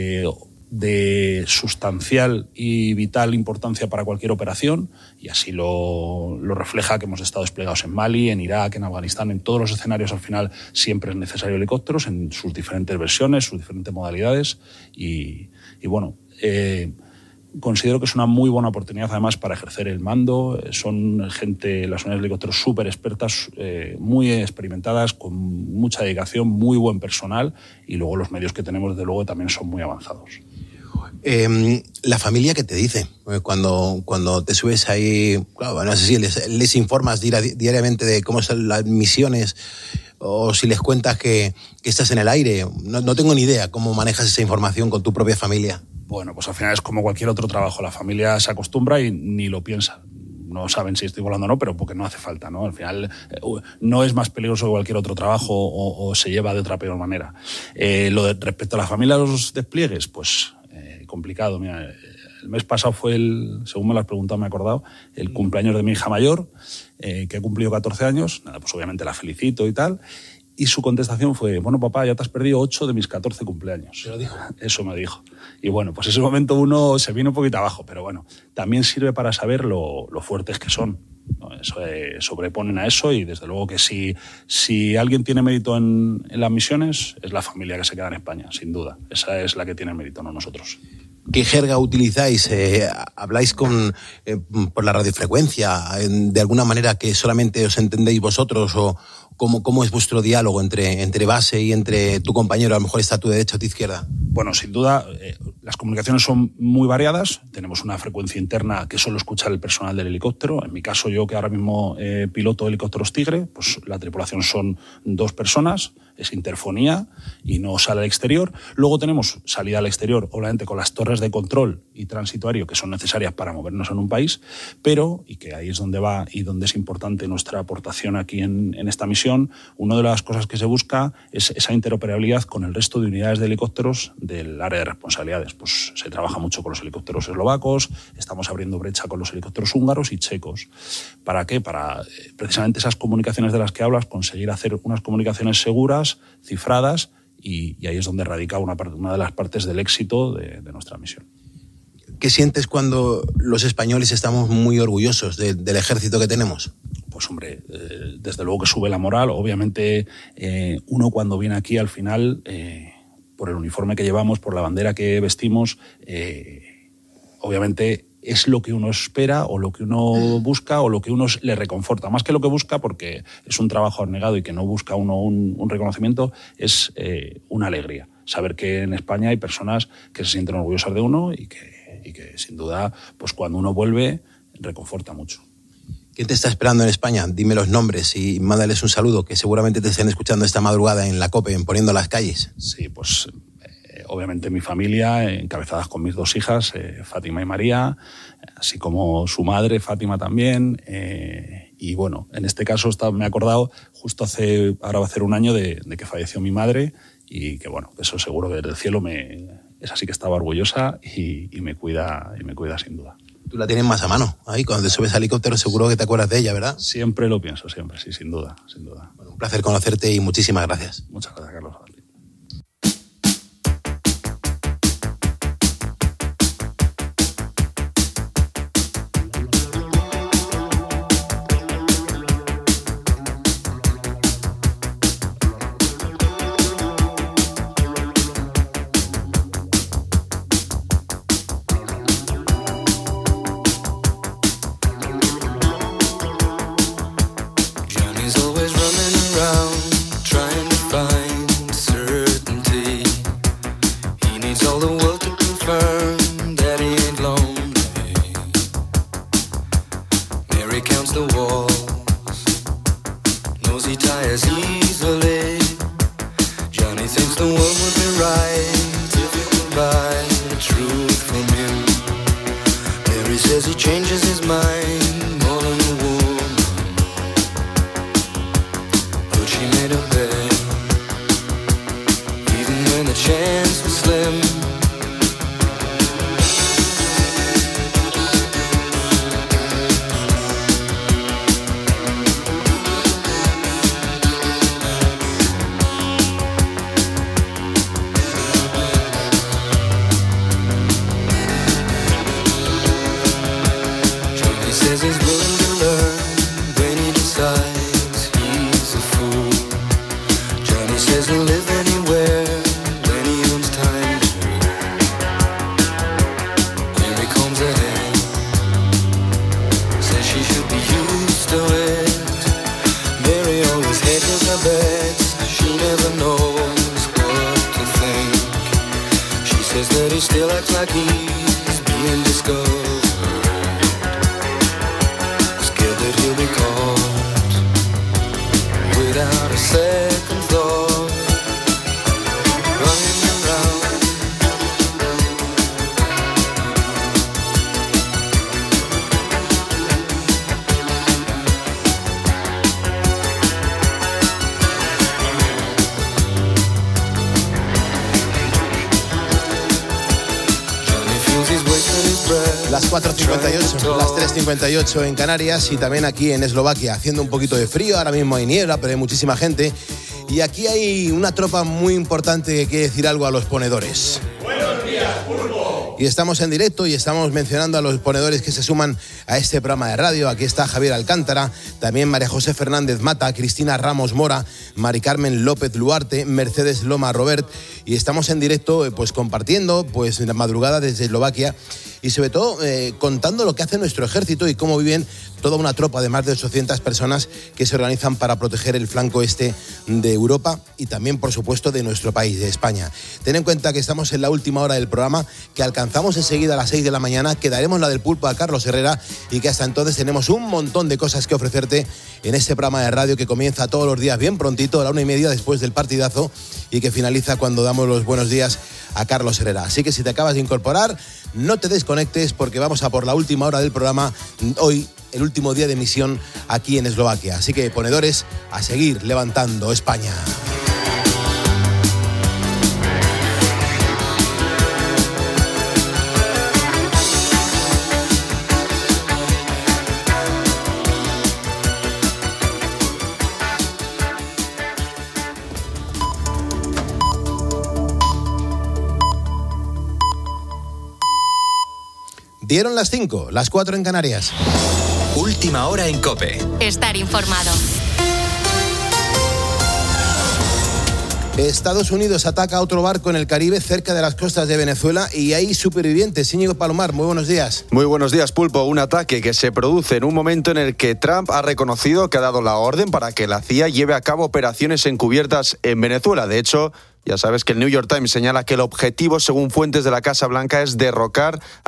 de sustancial y vital importancia para cualquier operación, y así lo refleja que hemos estado desplegados en Mali, en Irak, en Afganistán, en todos los escenarios. Al final siempre es necesario helicópteros en sus diferentes versiones, sus diferentes modalidades y bueno, considero que es una muy buena oportunidad además para ejercer el mando. Son las unidades de helicópteros súper expertas, muy experimentadas, con mucha dedicación, muy buen personal y luego los medios que tenemos desde luego también son muy avanzados. La familia, ¿qué te dice? Cuando te subes ahí, claro, no sé si les informas diariamente de cómo son las misiones o si les cuentas que estás en el aire. No tengo ni idea cómo manejas esa información con tu propia familia. Bueno, pues al final es como cualquier otro trabajo. La familia se acostumbra y ni lo piensa. No saben si estoy volando o no, pero porque no hace falta, ¿no? Al final no es más peligroso que cualquier otro trabajo o se lleva de otra peor manera. Respecto a la familia, los despliegues, pues complicado. Mira, el mes pasado fue según me lo has preguntado, me he acordado, el cumpleaños de mi hija mayor, que ha cumplido 14 años. Nada, pues obviamente la felicito y tal. Y su contestación fue, bueno, papá, ya te has perdido 8 de mis 14 cumpleaños. ¿Se lo dijo? Eso me dijo. Y bueno, pues ese momento uno se vino un poquito abajo, pero bueno, también sirve para saber lo fuertes que son, ¿no? Sobreponen a eso y desde luego que si alguien tiene mérito en las misiones, es la familia que se queda en España, sin duda. Esa es la que tiene mérito, no nosotros. ¿Qué jerga utilizáis? ¿Habláis por la radiofrecuencia de alguna manera que solamente os entendéis vosotros ¿Cómo es vuestro diálogo entre base y entre tu compañero? A lo mejor está a tu derecha o tu izquierda. Bueno, sin duda, las comunicaciones son muy variadas. Tenemos una frecuencia interna que solo escucha el personal del helicóptero. En mi caso, yo que ahora mismo piloto helicópteros Tigre, pues la tripulación son 2 personas, es interfonía y no sale al exterior. Luego tenemos salida al exterior, obviamente con las torres de control y tránsito aéreo que son necesarias para movernos en un país, pero, y que ahí es donde va y donde es importante nuestra aportación aquí en esta misión, una de las cosas que se busca es esa interoperabilidad con el resto de unidades de helicópteros del área de responsabilidades. Pues se trabaja mucho con los helicópteros eslovacos, estamos abriendo brecha con los helicópteros húngaros y checos. ¿Para qué? Para precisamente esas comunicaciones de las que hablas, conseguir hacer unas comunicaciones seguras, cifradas, y ahí es donde radica una de las partes del éxito de nuestra misión. ¿Qué sientes cuando los españoles estamos muy orgullosos del ejército que tenemos? Pues hombre, desde luego que sube la moral. Obviamente uno cuando viene aquí al final, por el uniforme que llevamos, por la bandera que vestimos, obviamente es lo que uno espera o lo que uno busca o lo que uno le reconforta. Más que lo que busca, porque es un trabajo abnegado y que no busca uno un reconocimiento, es una alegría. Saber que en España hay personas que se sienten orgullosas de uno y que sin duda, pues cuando uno vuelve, reconforta mucho. ¿Quién te está esperando en España? Dime los nombres y mándales un saludo, que seguramente te estén escuchando esta madrugada en la COPE, en Poniendo las Calles. Sí, pues obviamente mi familia, encabezadas con mis 2 hijas, Fátima y María, así como su madre, Fátima también. Y bueno, en este caso me he acordado, justo ahora va a hacer un año de que falleció mi madre, y que bueno, eso seguro que desde el cielo es así que estaba orgullosa y me cuida sin duda. Tú la tienes más a mano. Ahí, cuando te subes al helicóptero, seguro que te acuerdas de ella, ¿verdad? Siempre lo pienso, siempre, sí, sin duda. Bueno, un placer conocerte y muchísimas gracias. Muchas gracias, Carlos. Las 4:58, las 3:58 en Canarias y también aquí en Eslovaquia, haciendo un poquito de frío. Ahora mismo hay niebla, pero hay muchísima gente. Y aquí hay una tropa muy importante que quiere decir algo a los ponedores. Buenos días, Pulpo. Y estamos en directo y estamos mencionando a los ponedores que se suman a este programa de radio. Aquí está Javier Alcántara, también María José Fernández Mata, Cristina Ramos Mora, Mari Carmen López Luarte, Mercedes Loma Robert. Y estamos en directo pues compartiendo pues la madrugada desde Eslovaquia. y sobre todo contando lo que hace nuestro ejército y cómo viven toda una tropa de más de 800 personas que se organizan para proteger el flanco este de Europa y también, por supuesto, de nuestro país, de España. Ten en cuenta que estamos en la última hora del programa, que alcanzamos enseguida a las 6 de la mañana, que daremos la del pulpo a Carlos Herrera y que hasta entonces tenemos un montón de cosas que ofrecerte en este programa de radio que comienza todos los días bien prontito, a la 1:30 después del partidazo y que finaliza cuando damos los buenos días a Carlos Herrera. Así que si te acabas de incorporar, no te desconectes porque vamos a por la última hora del programa hoy, el último día de emisión aquí en Eslovaquia. Así que, ponedores, a seguir levantando España. Dieron las 5, las 4 en Canarias. Última hora en COPE. Estar informado. Estados Unidos ataca a otro barco en el Caribe cerca de las costas de Venezuela y hay supervivientes. Íñigo Palomar, muy buenos días. Muy buenos días, Pulpo. Un ataque que se produce en un momento en el que Trump ha reconocido que ha dado la orden para que la CIA lleve a cabo operaciones encubiertas en Venezuela. De hecho, ya sabes que el New York Times señala que el objetivo, según fuentes de la Casa Blanca, es derrocar